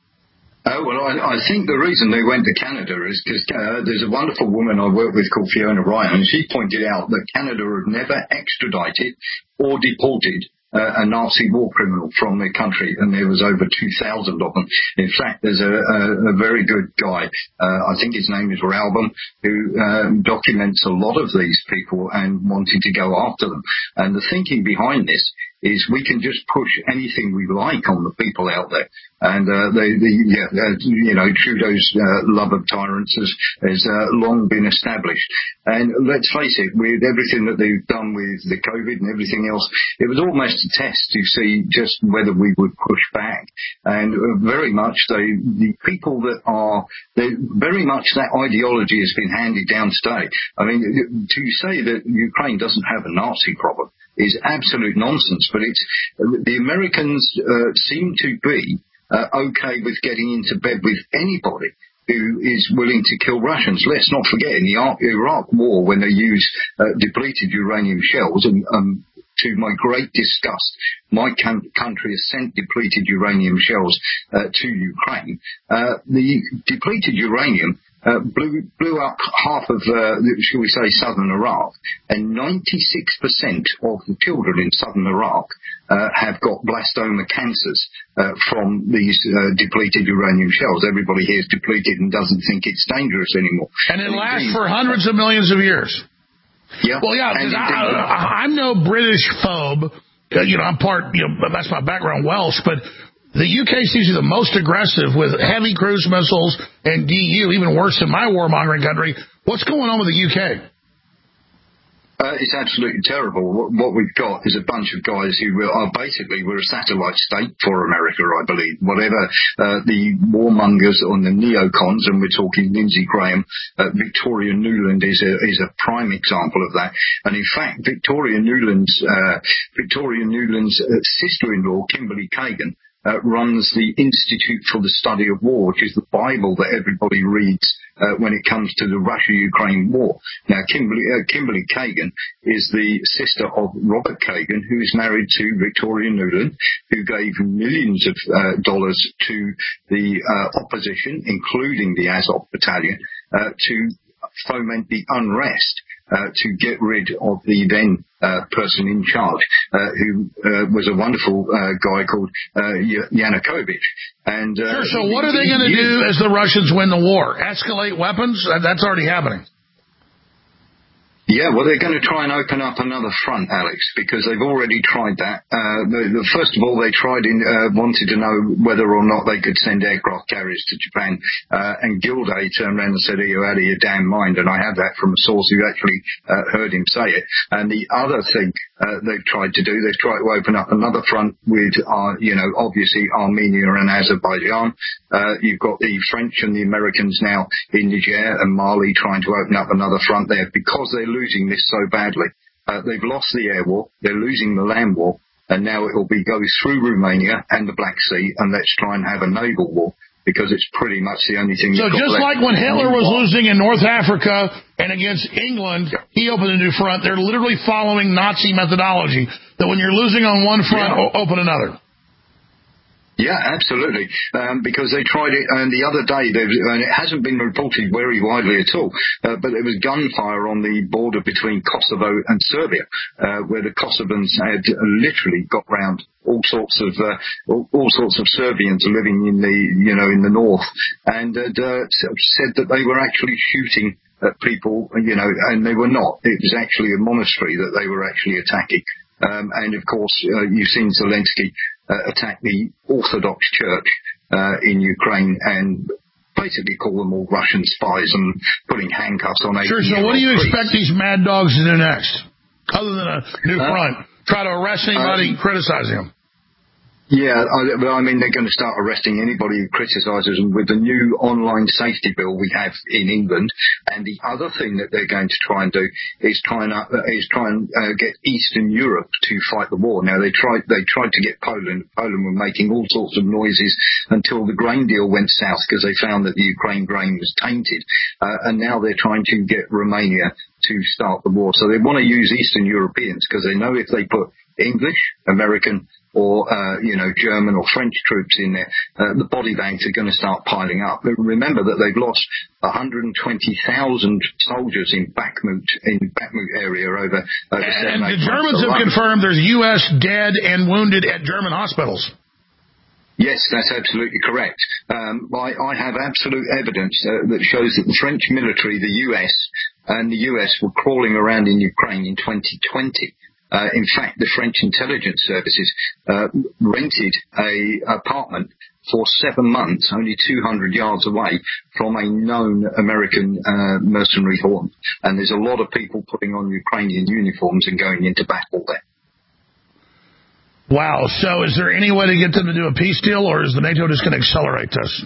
Speaker 17: Oh, well, I, I think the reason they went to Canada is because uh, there's a wonderful woman I work with called Fiona Ryan, and she pointed out that Canada had never extradited or deported Uh, a Nazi war criminal from their country, and there was over two thousand of them. In fact, there's a, a, a very good guy, uh, I think his name is Ralbum, who uh, documents a lot of these people and wanted to go after them. And the thinking behind this is we can just push anything we like on the people out there. And, uh, they, the, yeah, uh, you know, Trudeau's uh, love of tyrants has, has uh, long been established. And let's face it, with everything that they've done with the COVID and everything else, it was almost a test to see just whether we would push back. And uh, very much they, the people that are, very much that ideology has been handed down today. I mean, to say that Ukraine doesn't have a Nazi problem is absolute nonsense, but it's, the Americans uh, seem to be uh, okay with getting into bed with anybody who is willing to kill Russians. Let's not forget, in the Iraq war, when they used uh, depleted uranium shells, and um, to my great disgust, my com- country has sent depleted uranium shells uh, to Ukraine. Uh, the depleted uranium Uh, blew, blew up half of, uh, shall we say, southern Iraq, and ninety-six percent of the children in southern Iraq uh, have got blastoma cancers uh, from these uh, depleted uranium shells. Everybody here is depleted and doesn't think it's dangerous anymore.
Speaker 4: And it and lasts indeed, for hundreds of millions of years.
Speaker 17: Yeah.
Speaker 4: Well, yeah, because I'm no British phobe. You know, I'm part, you know, that's my background, Welsh, but the U K seems to be the most aggressive with heavy cruise missiles and D U, even worse than my warmongering country. What's going on with the U K?
Speaker 17: Uh, it's absolutely terrible. What, what we've got is a bunch of guys who are basically, we're a satellite state for America, I believe. Whatever uh, the warmongers on the neocons, and we're talking Lindsey Graham, uh, Victoria Nuland is a, is a prime example of that. And in fact, Victoria Nuland's, uh, Victoria Nuland's uh, sister-in-law, Kimberly Kagan, Uh, runs the Institute for the Study of War, which is the Bible that everybody reads uh, when it comes to the Russia-Ukraine war. Now, Kimberly, uh, Kimberly Kagan is the sister of Robert Kagan, who is married to Victoria Nuland, who gave millions of uh, dollars to the uh, opposition, including the Azov Battalion, uh, to foment the unrest, uh, to get rid of the then uh, person in charge, uh, who uh, was a wonderful uh, guy called uh, Yanukovych. And uh,
Speaker 4: sure, so what are they going to do as the Russians win the war? Escalate weapons? That's already happening.
Speaker 17: Yeah, well, they're going to try and open up another front, Alex, because they've already tried that. Uh, the, the, first of all, they tried in, uh, wanted to know whether or not they could send aircraft carriers to Japan. Uh, and Gilday turned around and said, "Are you out of your damn mind?" And I have that from a source who actually uh, heard him say it. And the other thing uh, they've tried to do, they've tried to open up another front with, uh, you know, obviously Armenia and Azerbaijan. Uh, you've got the French and the Americans now in Niger and Mali trying to open up another front there because they're losing this so badly. Uh, they've lost the air war, they're losing the land war, and now it will be go through Romania and the Black Sea, and let's try and have a naval war, because it's pretty much the only thing.
Speaker 4: So just like when Hitler was losing in North Africa and against England, yeah. he opened a new front. They're literally following Nazi methodology, that when you're losing on one front, yeah. open another.
Speaker 17: Yeah, absolutely, um, because they tried it, and the other day, and it hasn't been reported very widely at all, uh, but there was gunfire on the border between Kosovo and Serbia, uh, where the Kosovans had literally got round all sorts of uh, all, all sorts of Serbians living in the you know in the north, and had uh, said that they were actually shooting at people, you know, and they were not. It was actually a monastery that they were actually attacking. Um, and, of course, uh, you've seen Zelensky uh, attack the Orthodox Church uh, in Ukraine and basically call them all Russian spies and putting handcuffs on eighteen-year-old
Speaker 4: Sure, so what do you
Speaker 17: priests.
Speaker 4: expect these mad dogs to do next, other than a new uh, front? Try to arrest anybody uh, criticizing them?
Speaker 17: Yeah, I, I mean, they're going to start arresting anybody who criticises them with the new online safety bill we have in England. And the other thing that they're going to try and do is try and, uh, is try and uh, get Eastern Europe to fight the war. Now, they tried they tried to get Poland. Poland were making all sorts of noises until the grain deal went south because they found that the Ukraine grain was tainted. Uh, and now they're trying to get Romania to start the war. So they want to use Eastern Europeans because they know if they put English, American, or, uh, you know, German or French troops in there, uh, the body bags are going to start piling up. But remember that they've lost one hundred twenty thousand soldiers in Bakhmut, in Bakhmut area over, over
Speaker 4: and
Speaker 17: seven,
Speaker 4: the Germans have confirmed there's U S dead and wounded at German hospitals.
Speaker 17: Yes, that's absolutely correct. Um, I, I have absolute evidence uh, that shows that the French military, the U S, and the U S were crawling around in Ukraine in twenty twenty. Uh, in fact, the French intelligence services uh, rented a apartment for seven months, only two hundred yards away from a known American uh, mercenary horde. And there's a lot of people putting on Ukrainian uniforms and going into battle there.
Speaker 4: Wow. So is there any way to get them to do a peace deal, or is the NATO just going to accelerate this?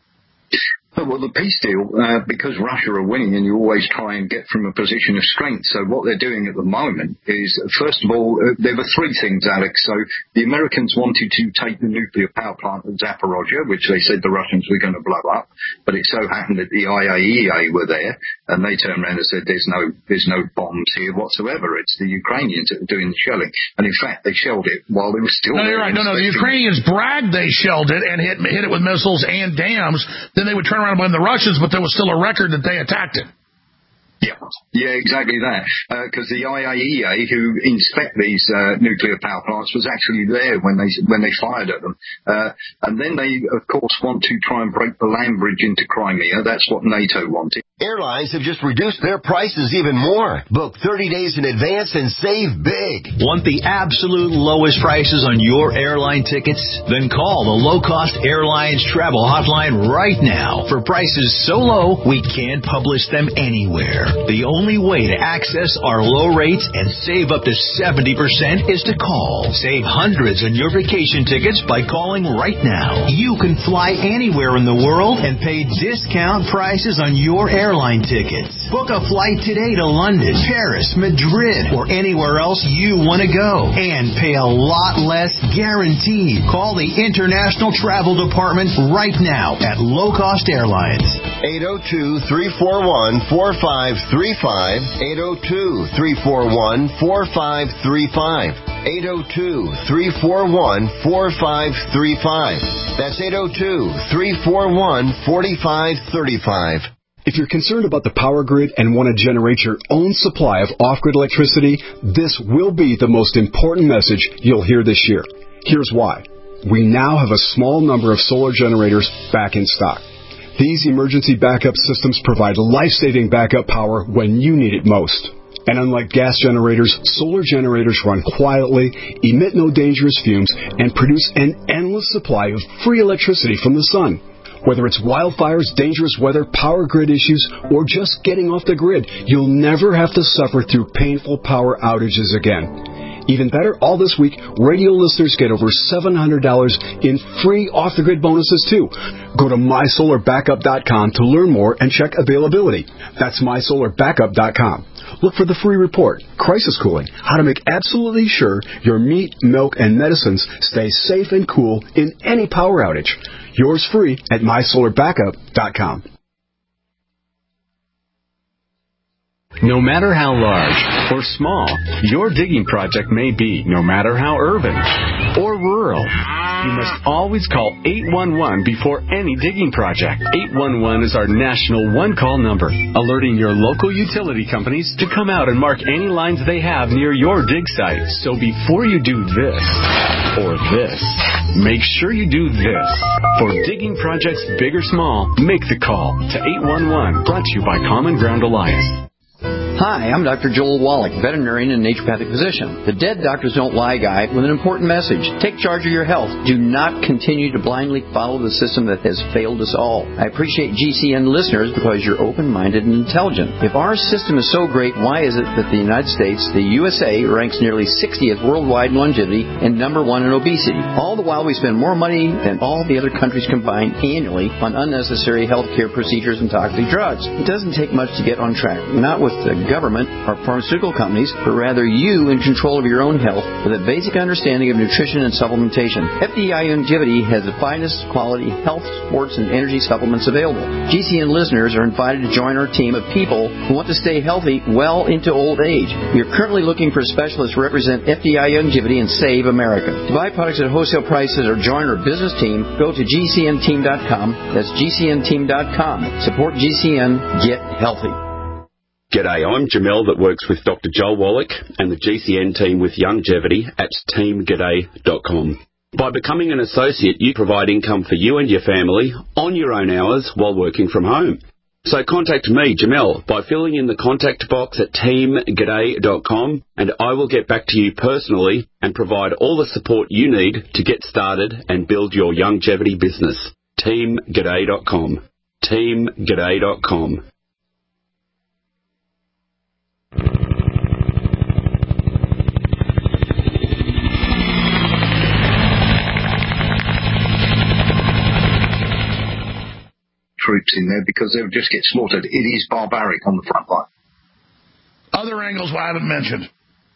Speaker 17: Well, the peace deal, uh, because Russia are winning, and you always try and get from a position of strength. So what they're doing at the moment is, first of all, uh, there were three things, Alex. So the Americans wanted to take the nuclear power plant at Zaporozhye, which they said the Russians were going to blow up. But it so happened that the I A E A were there, and they turned around and said there's no there's no bombs here whatsoever. It's the Ukrainians that are doing the shelling. And in fact, they shelled it while they were still
Speaker 4: No,
Speaker 17: there.
Speaker 4: you're right. No, no, the Ukrainians bragged they shelled it and hit, hit it with missiles and dams. Then they would turn around and blame the Russians, but there was still a record that they attacked it.
Speaker 17: Yeah, yeah, exactly that. Because uh, the I A E A, who inspect these uh, nuclear power plants, was actually there when they when they fired at them. Uh, and then they, of course, want to try and break the land bridge into Crimea. That's what NATO wanted.
Speaker 24: Airlines have just reduced their prices even more. Book thirty days in advance and save big.
Speaker 23: Want the absolute lowest prices on your airline tickets? Then call the Low Cost Airlines Travel Hotline right now. For prices so low, we can't publish them anywhere. The only way to access our low rates and save up to seventy percent is to call. Save hundreds on your vacation tickets by calling right now. You can fly anywhere in the world and pay discount prices on your airline tickets. Book a flight today to London, Paris, Madrid, or anywhere else you want to go and pay a lot less guaranteed. Call the International Travel Department right now at Low Cost Airlines.
Speaker 24: eight oh two, three four one, four five three five. eight oh two, three four one, four five three five. eight oh two, three four one, four five three five. That's eight oh two, three four one, four five three five.
Speaker 5: If you're concerned about the power grid and want to generate your own supply of off-grid electricity, this will be the most important message you'll hear this year. Here's why. We now have a small number of solar generators back in stock. These emergency backup systems provide life-saving backup power when you need it most. And unlike gas generators, solar generators run quietly, emit no dangerous fumes, and produce an endless supply of free electricity from the sun. Whether it's wildfires, dangerous weather, power grid issues, or just getting off the grid, you'll never have to suffer through painful power outages again. Even better, all this week, radio listeners get over seven hundred dollars in free off-the-grid bonuses, too. Go to my solar backup dot com to learn more and check availability. That's my solar backup dot com. Look for the free report, Crisis Cooling, how to make absolutely sure your meat, milk, and medicines stay safe and cool in any power outage. Yours free at my solar backup dot com.
Speaker 2: No matter how large or small your digging project may be, no matter how urban or rural, you must always call eight one one before any digging project. eight one one is our national one-call number, alerting your local utility companies to come out and mark any lines they have near your dig site. So before you do this or this, make sure you do this. For digging projects big or small, make the call to eight one one, brought to you by Common Ground Alliance.
Speaker 25: Hi, I'm Doctor Joel Wallach, veterinarian and naturopathic physician, the Dead Doctors Don't Lie guy with an important message. Take charge of your health. Do not continue to blindly follow the system that has failed us all. I appreciate G C N listeners because you're open-minded and intelligent. If our system is so great, why is it that the United States, the U S A, ranks nearly sixtieth worldwide in longevity and number one in obesity? All the while we spend more money than all the other countries combined annually on unnecessary health care procedures and toxic drugs. It doesn't take much to get on track. Not with the government or pharmaceutical companies, but rather you in control of your own health with a basic understanding of nutrition and supplementation. F D I Longevity has the finest quality health, sports, and energy supplements available. G C N listeners are invited to join our team of people who want to stay healthy well into old age. We are currently looking for specialists to represent F D I Longevity and Save America. To buy products at wholesale prices or join our business team, go to G C N team dot com. That's G C N team dot com. Support G C N. Get healthy.
Speaker 6: G'day, I'm Jamel that works with Doctor Joel Wallach and the G C N team with Longevity at team g'day dot com. By becoming an associate, you provide income for you and your family on your own hours while working from home. So contact me, Jamel, by filling in the contact box at team g'day dot com, and I will get back to you personally and provide all the support you need to get started and build your longevity business. team g'day dot com. team g'day dot com.
Speaker 17: Troops in there because they would just get slaughtered. It is barbaric on the front line.
Speaker 4: Other angles I haven't mentioned.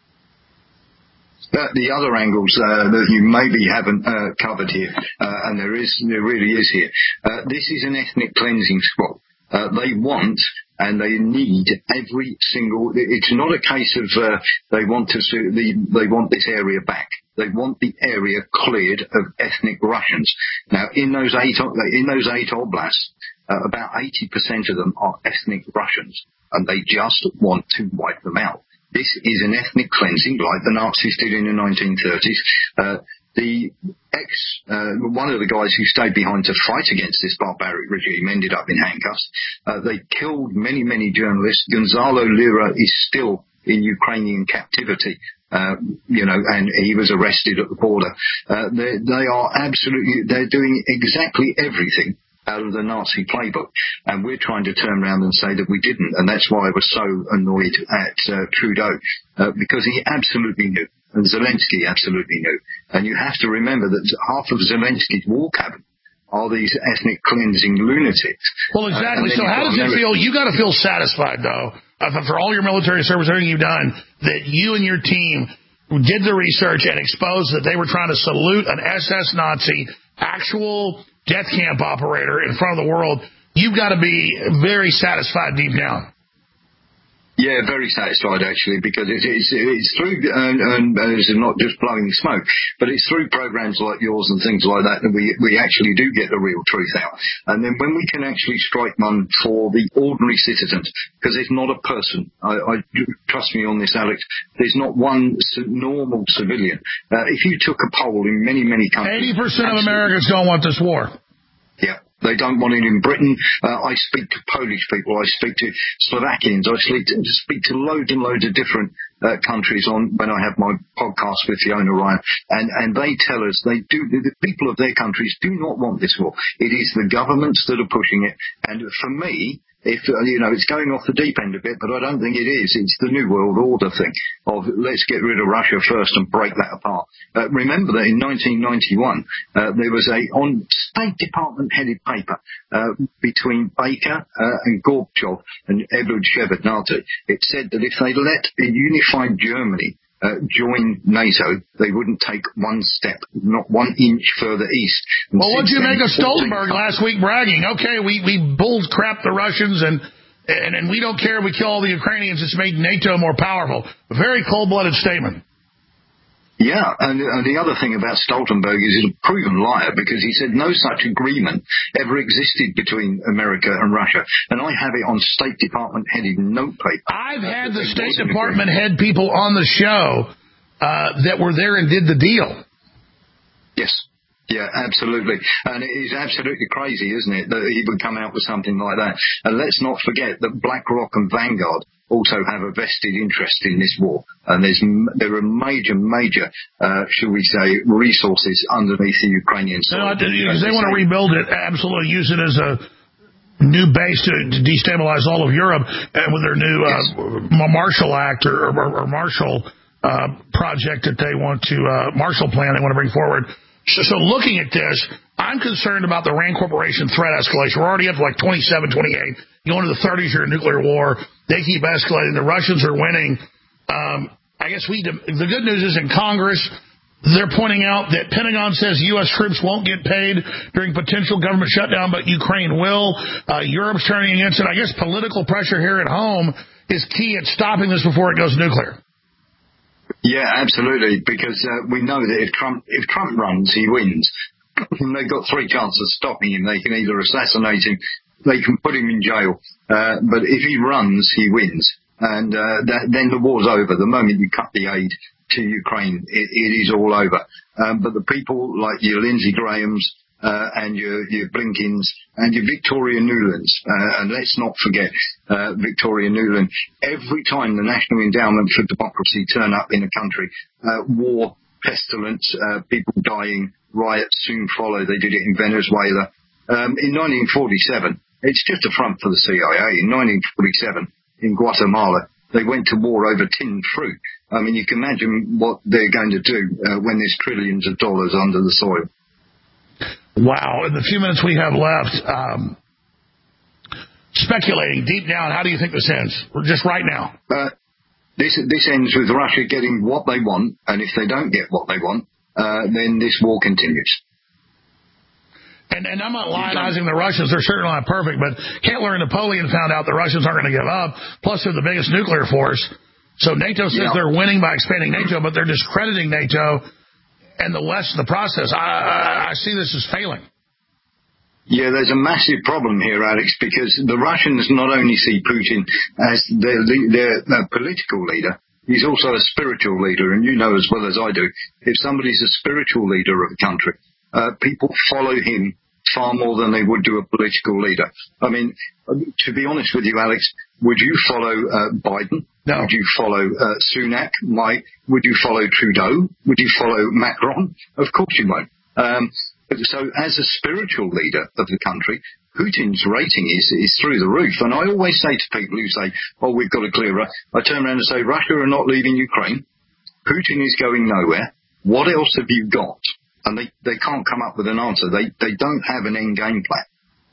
Speaker 17: Uh, the other angles uh, that you maybe haven't uh, covered here, uh, and there is, there really is here. Uh, this is an ethnic cleansing squad. Uh, they want and they need every single. It's not a case of uh, they want to the, they want this area back. They want the area cleared of ethnic Russians. Now, in those eight in those eight oblasts, uh, about eighty percent of them are ethnic Russians, and they just want to wipe them out. This is an ethnic cleansing like the Nazis did in the nineteen thirties. Uh, the ex, uh, one of the guys who stayed behind to fight against this barbaric regime ended up in handcuffs. Uh, they killed many, many journalists. Gonzalo Lira is still in Ukrainian captivity. Uh, you know, and he was arrested at the border. Uh, they, they are absolutely, they're doing exactly everything out of the Nazi playbook. And we're trying to turn around and say that we didn't. And that's why I was so annoyed at uh, Trudeau, uh, because he absolutely knew. And Zelensky absolutely knew. And you have to remember that half of Zelensky's war cabinet are these ethnic cleansing lunatics.
Speaker 4: Well, exactly. Uh, so how does it feel? You got to feel satisfied, though, uh, for all your military service, everything you've done, that you and your team did the research and exposed that they were trying to salute an S S Nazi, actual death camp operator in front of the world. You've got to be very satisfied deep down.
Speaker 17: Yeah, very satisfied, actually, because it's, it's, it's through, and, and it's not just blowing smoke, but it's through programs like yours and things like that that we, we actually do get the real truth out. And then when we can actually strike one for the ordinary citizens, because there's not a person, I, I trust me on this, Alex, there's not one normal civilian. Uh, if you took a poll in many, many countries...
Speaker 4: eighty percent of Americans don't want this war.
Speaker 17: Yeah. They don't want it in Britain. Uh, I speak to Polish people. I speak to Slovakians. I speak to, speak to loads and loads of different uh, countries on when I have my podcast with Fiona Ryan. And, and they tell us they do, the people of their countries do not want this war. It is the governments that are pushing it. And for me, if, uh, you know, it's going off the deep end a bit, but I don't think it is. It's the New World Order thing of let's get rid of Russia first and break that apart. Uh, remember that in nineteen ninety-one, uh, there was a on State Department headed paper uh, between Baker uh, and Gorbachev and Eduard Shevardnadze. It said that if they let a unified Germany Uh, join NATO, they wouldn't take one step, not one inch further east. And
Speaker 4: well, what'd you make of Stoltenberg last week bragging? Okay, we, we bull crap the Russians and, and, and we don't care if we kill all the Ukrainians. It's made NATO more powerful. A very cold-blooded statement.
Speaker 17: Yeah, and, and the other thing about Stoltenberg is he's a proven liar because he said no such agreement ever existed between America and Russia. And I have it on State Department-headed note paper.
Speaker 4: I've had the State Department head people on the show uh, that were there and did the deal.
Speaker 17: Yes. Yeah, absolutely. And it is absolutely crazy, isn't it, that he would come out with something like that. And let's not forget that BlackRock and Vanguard also have a vested interest in this war. And there's there are major, major, uh, shall we say, resources underneath the Ukrainian side.
Speaker 4: No, because they want to rebuild it, absolutely use it as a new base to, to destabilize all of Europe, and with their new uh, yes. Marshall Act or, or, or Marshall uh, project that they want to, uh, Marshall Plan they want to bring forward. So, so looking at this, I'm concerned about the RAND Corporation threat escalation. We're already up to like twenty-seven, twenty-eight. Going to the thirties, you're in nuclear war. They keep escalating. The Russians are winning. Um, I guess we. The good news is in Congress, they're pointing out that Pentagon says U S troops won't get paid during potential government shutdown, but Ukraine will. Uh, Europe's turning against it. I guess political pressure here at home is key at stopping this before it goes nuclear.
Speaker 17: Yeah, absolutely, because uh, we know that if Trump if Trump runs, he wins. They've got three chances of stopping him. They can either assassinate him, they can put him in jail, uh, but if he runs, he wins. And uh, that, then the war's over. The moment you cut the aid to Ukraine, it, it is all over. Um, but the people like your Lindsey Grahams, Uh, and your, your Blinkins and your Victoria Nulands. Uh, and let's not forget uh, Victoria Nuland. Every time the National Endowment for Democracy turn up in a country, uh, war, pestilence, uh, people dying, riots soon follow. They did it in Venezuela. Um, in nineteen forty-seven, it's just a front for the C I A. In nineteen forty-seven, in Guatemala, they went to war over tinned fruit. I mean, you can imagine what they're going to do uh, when there's trillions of dollars under the soil.
Speaker 4: Wow. In the few minutes we have left, um, speculating deep down, how do you think this ends? Just right now.
Speaker 17: Uh, this this ends with Russia getting what they want, and if they don't get what they want, uh, then this war continues.
Speaker 4: And, and I'm not lionizing the Russians. They're certainly not perfect, but Hitler and Napoleon found out the Russians aren't going to give up. Plus, they're the biggest nuclear force. So NATO says yeah. they're winning by expanding NATO, but they're discrediting NATO and the West in the process. I, I, I see this as failing.
Speaker 17: Yeah, there's a massive problem here, Alex, because the Russians not only see Putin as their, their, their political leader, he's also a spiritual leader, and you know as well as I do, if somebody's a spiritual leader of a country, uh, people follow him far more than they would do a political leader. I mean, to be honest with you, Alex, would you follow uh, Biden?
Speaker 4: No.
Speaker 17: Would you follow uh, Sunak? Mike? Would you follow Trudeau? Would you follow Macron? Of course you won't. Um, so as a spiritual leader of the country, Putin's rating is, is through the roof. And I always say to people who say, oh, we've got to clear up, I turn around and say, Russia are not leaving Ukraine. Putin is going nowhere. What else have you got? And they, they can't come up with an answer. They they don't have an end game plan.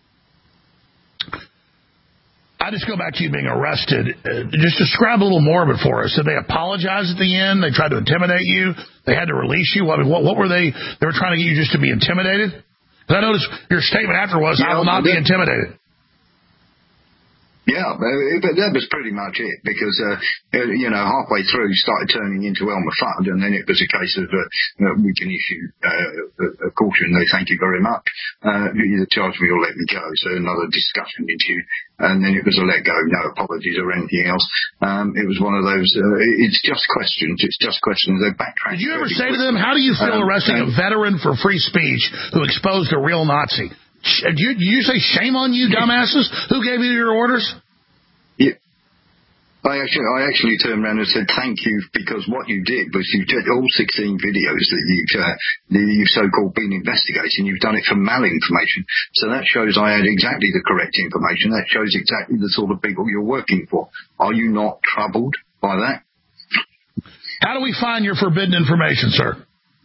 Speaker 4: I just go back to you being arrested. Uh, just describe a little more of it for us. Did they apologize at the end? They tried to intimidate you? They had to release you? I mean, what, what were they? They were trying to get you just to be intimidated? Because I noticed your statement after was, yeah, I will not be intimidated.
Speaker 17: Yeah, but that was pretty much it because, uh, you know, halfway through started turning into Elmer Fudd, and then it was a case of uh, uh, we can issue uh, a caution. No, thank you very much. Uh, you either charge me or let me go. So another discussion ensued, and then it was a let go, no apologies or anything else. Um, it was one of those, uh, it's just questions. It's just questions. They backtrack.
Speaker 4: Did you ever say to them, how do you feel um, arresting um, a veteran for free speech who exposed a real Nazi? Did you, did you say shame on you, dumbasses? Who gave you your orders?
Speaker 17: Yeah. I actually, I actually turned around and said thank you, because what you did was you did all sixteen videos that you've, uh, that you've so-called been investigating. You've done it for malinformation. So that shows I had exactly the correct information. That shows exactly the sort of people you're working for. Are you not troubled by that?
Speaker 4: How do we find your forbidden information, sir?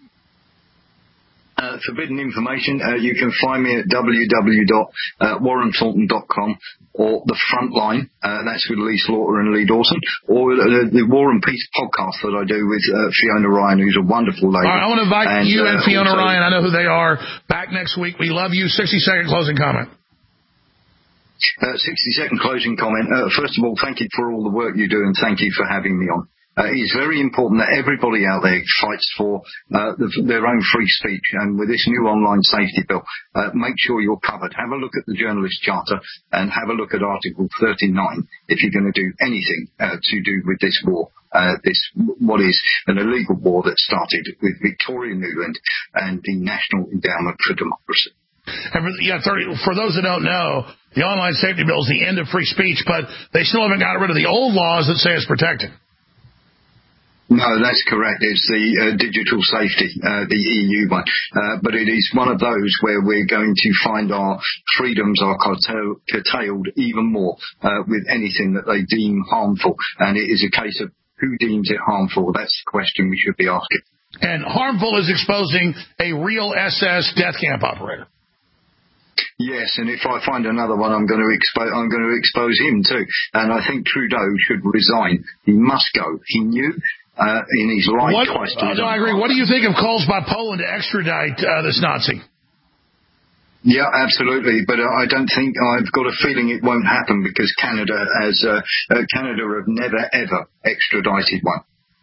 Speaker 17: Uh, forbidden information, uh, you can find me at w w w dot warren thornton dot com or The Frontline, uh, that's with Lee Slaughter and Lee Dawson, or uh, the War and Peace podcast that I do with uh, Fiona Ryan, who's a wonderful lady.
Speaker 4: All right, I want to invite
Speaker 17: and,
Speaker 4: you and
Speaker 17: uh,
Speaker 4: Fiona
Speaker 17: also,
Speaker 4: Ryan, I know who they are, back next week. We love you. sixty-second closing comment.
Speaker 17: Uh, sixty-second closing comment. Uh, first of all, thank you for all the work you do, and thank you for having me on. Uh, it's very important that everybody out there fights for uh, the, their own free speech, and with this new online safety bill, uh, make sure you're covered. Have a look at the Journalist Charter and have a look at Article thirty-nine if you're going to do anything uh, to do with this war. Uh, this, what is an illegal war that started with Victoria Nuland and the National Endowment for Democracy.
Speaker 4: And for, yeah, thirty, for those that don't know, the online safety bill is the end of free speech, but they still haven't got rid of the old laws that say it's protected.
Speaker 17: No, that's correct. It's the uh, digital safety, uh, the E U one. Uh, but it is one of those where we're going to find our freedoms are curtail- curtailed even more uh, with anything that they deem harmful. And it is a case of who deems it harmful. That's the question we should be asking.
Speaker 4: And harmful is exposing a real S S death camp operator.
Speaker 17: Yes, and if I find another one, I'm going to expose. I'm going to expose him too. And I think Trudeau should resign. He must go. He knew. Uh, in his life
Speaker 4: what,
Speaker 17: twice.
Speaker 4: Uh, no, I agree. What do you think of calls by Poland to extradite uh, this Nazi?
Speaker 17: Yeah, absolutely. But uh, I don't think, I've got a feeling it won't happen because Canada has, uh, uh, Canada have never ever extradited one.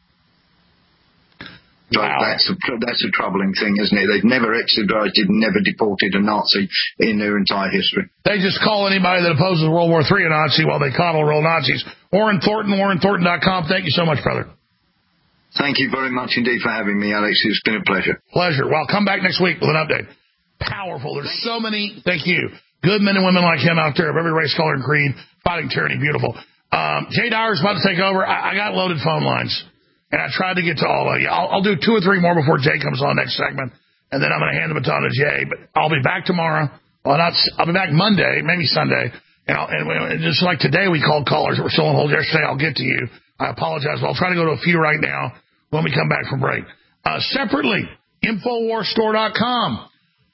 Speaker 17: So wow. that's a, that's a troubling thing, isn't it? They've never extradited, never deported a Nazi in their entire history.
Speaker 4: They just call anybody that opposes World War Three a Nazi while they coddle real Nazis. Warren Thornton, warren thornton dot com. Thank you so much, brother.
Speaker 17: Thank you very much indeed for having me, Alex. It's been a pleasure.
Speaker 4: Pleasure. Well, come back next week with an update. Powerful. There's so many, thank you, good men and women like him out there of every race, color, and creed, fighting tyranny. Beautiful. Um, Jay Dyer's about to take over. I, I got loaded phone lines, and I tried to get to all of you. I'll, I'll do two or three more before Jay comes on next segment, and then I'm going to hand the baton to Jay. But I'll be back tomorrow. Well, not, I'll be back Monday, maybe Sunday. And, I'll, and just like today, we called callers that were still on hold yesterday. I'll get to you. I apologize, but I'll try to go to a few right now when we come back from break. Uh, separately, Infowars Store dot com.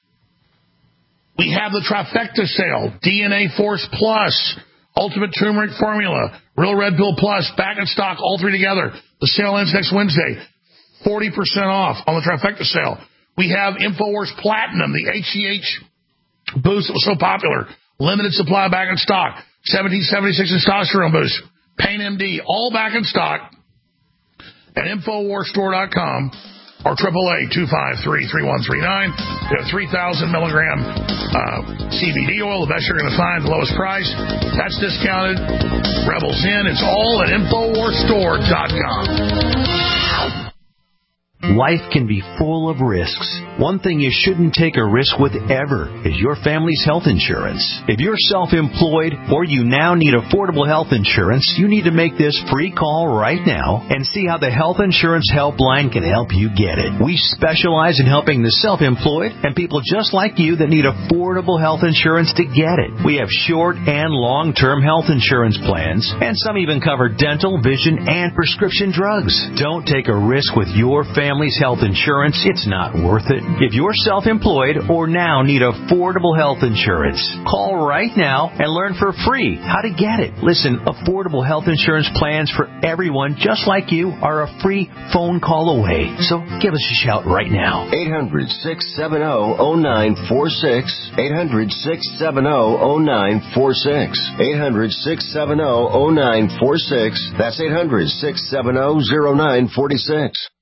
Speaker 4: We have the trifecta sale, D N A Force Plus, Ultimate Turmeric Formula, Real Red Pill Plus, back in stock, all three together. The sale ends next Wednesday. forty percent off on the trifecta sale. We have Infowars Platinum, the H G H boost that was so popular. Limited supply back in stock. seventeen seventy-six testosterone boost. Pain M D, all back in stock at Infowars Store dot com or triple A two five three, three one three nine. We have three thousand milligram uh, C B D oil, the best you're going to find, the lowest price. That's discounted. Rebels in. It's all at Infowars Store dot com.
Speaker 23: Life can be full of risks. One thing you shouldn't take a risk with ever is your family's health insurance. If you're self-employed or you now need affordable health insurance, you need to make this free call right now and see how the Health Insurance Helpline can help you get it. We specialize in helping the self-employed and people just like you that need affordable health insurance to get it. We have short and long-term health insurance plans, and some even cover dental, vision, and prescription drugs. Don't take a risk with your family. Family's health insurance, it's not worth it. If you're self-employed or now need affordable health insurance, call right now and learn for free how to get it. Listen, affordable health insurance plans for everyone just like you are a free phone call away. So give us a shout right now.
Speaker 24: eight hundred, six seven zero, zero nine four six. eight hundred, six seven zero, zero nine four six. eight hundred, six seven zero, zero nine four six. That's eight hundred, six seven zero, zero nine four six.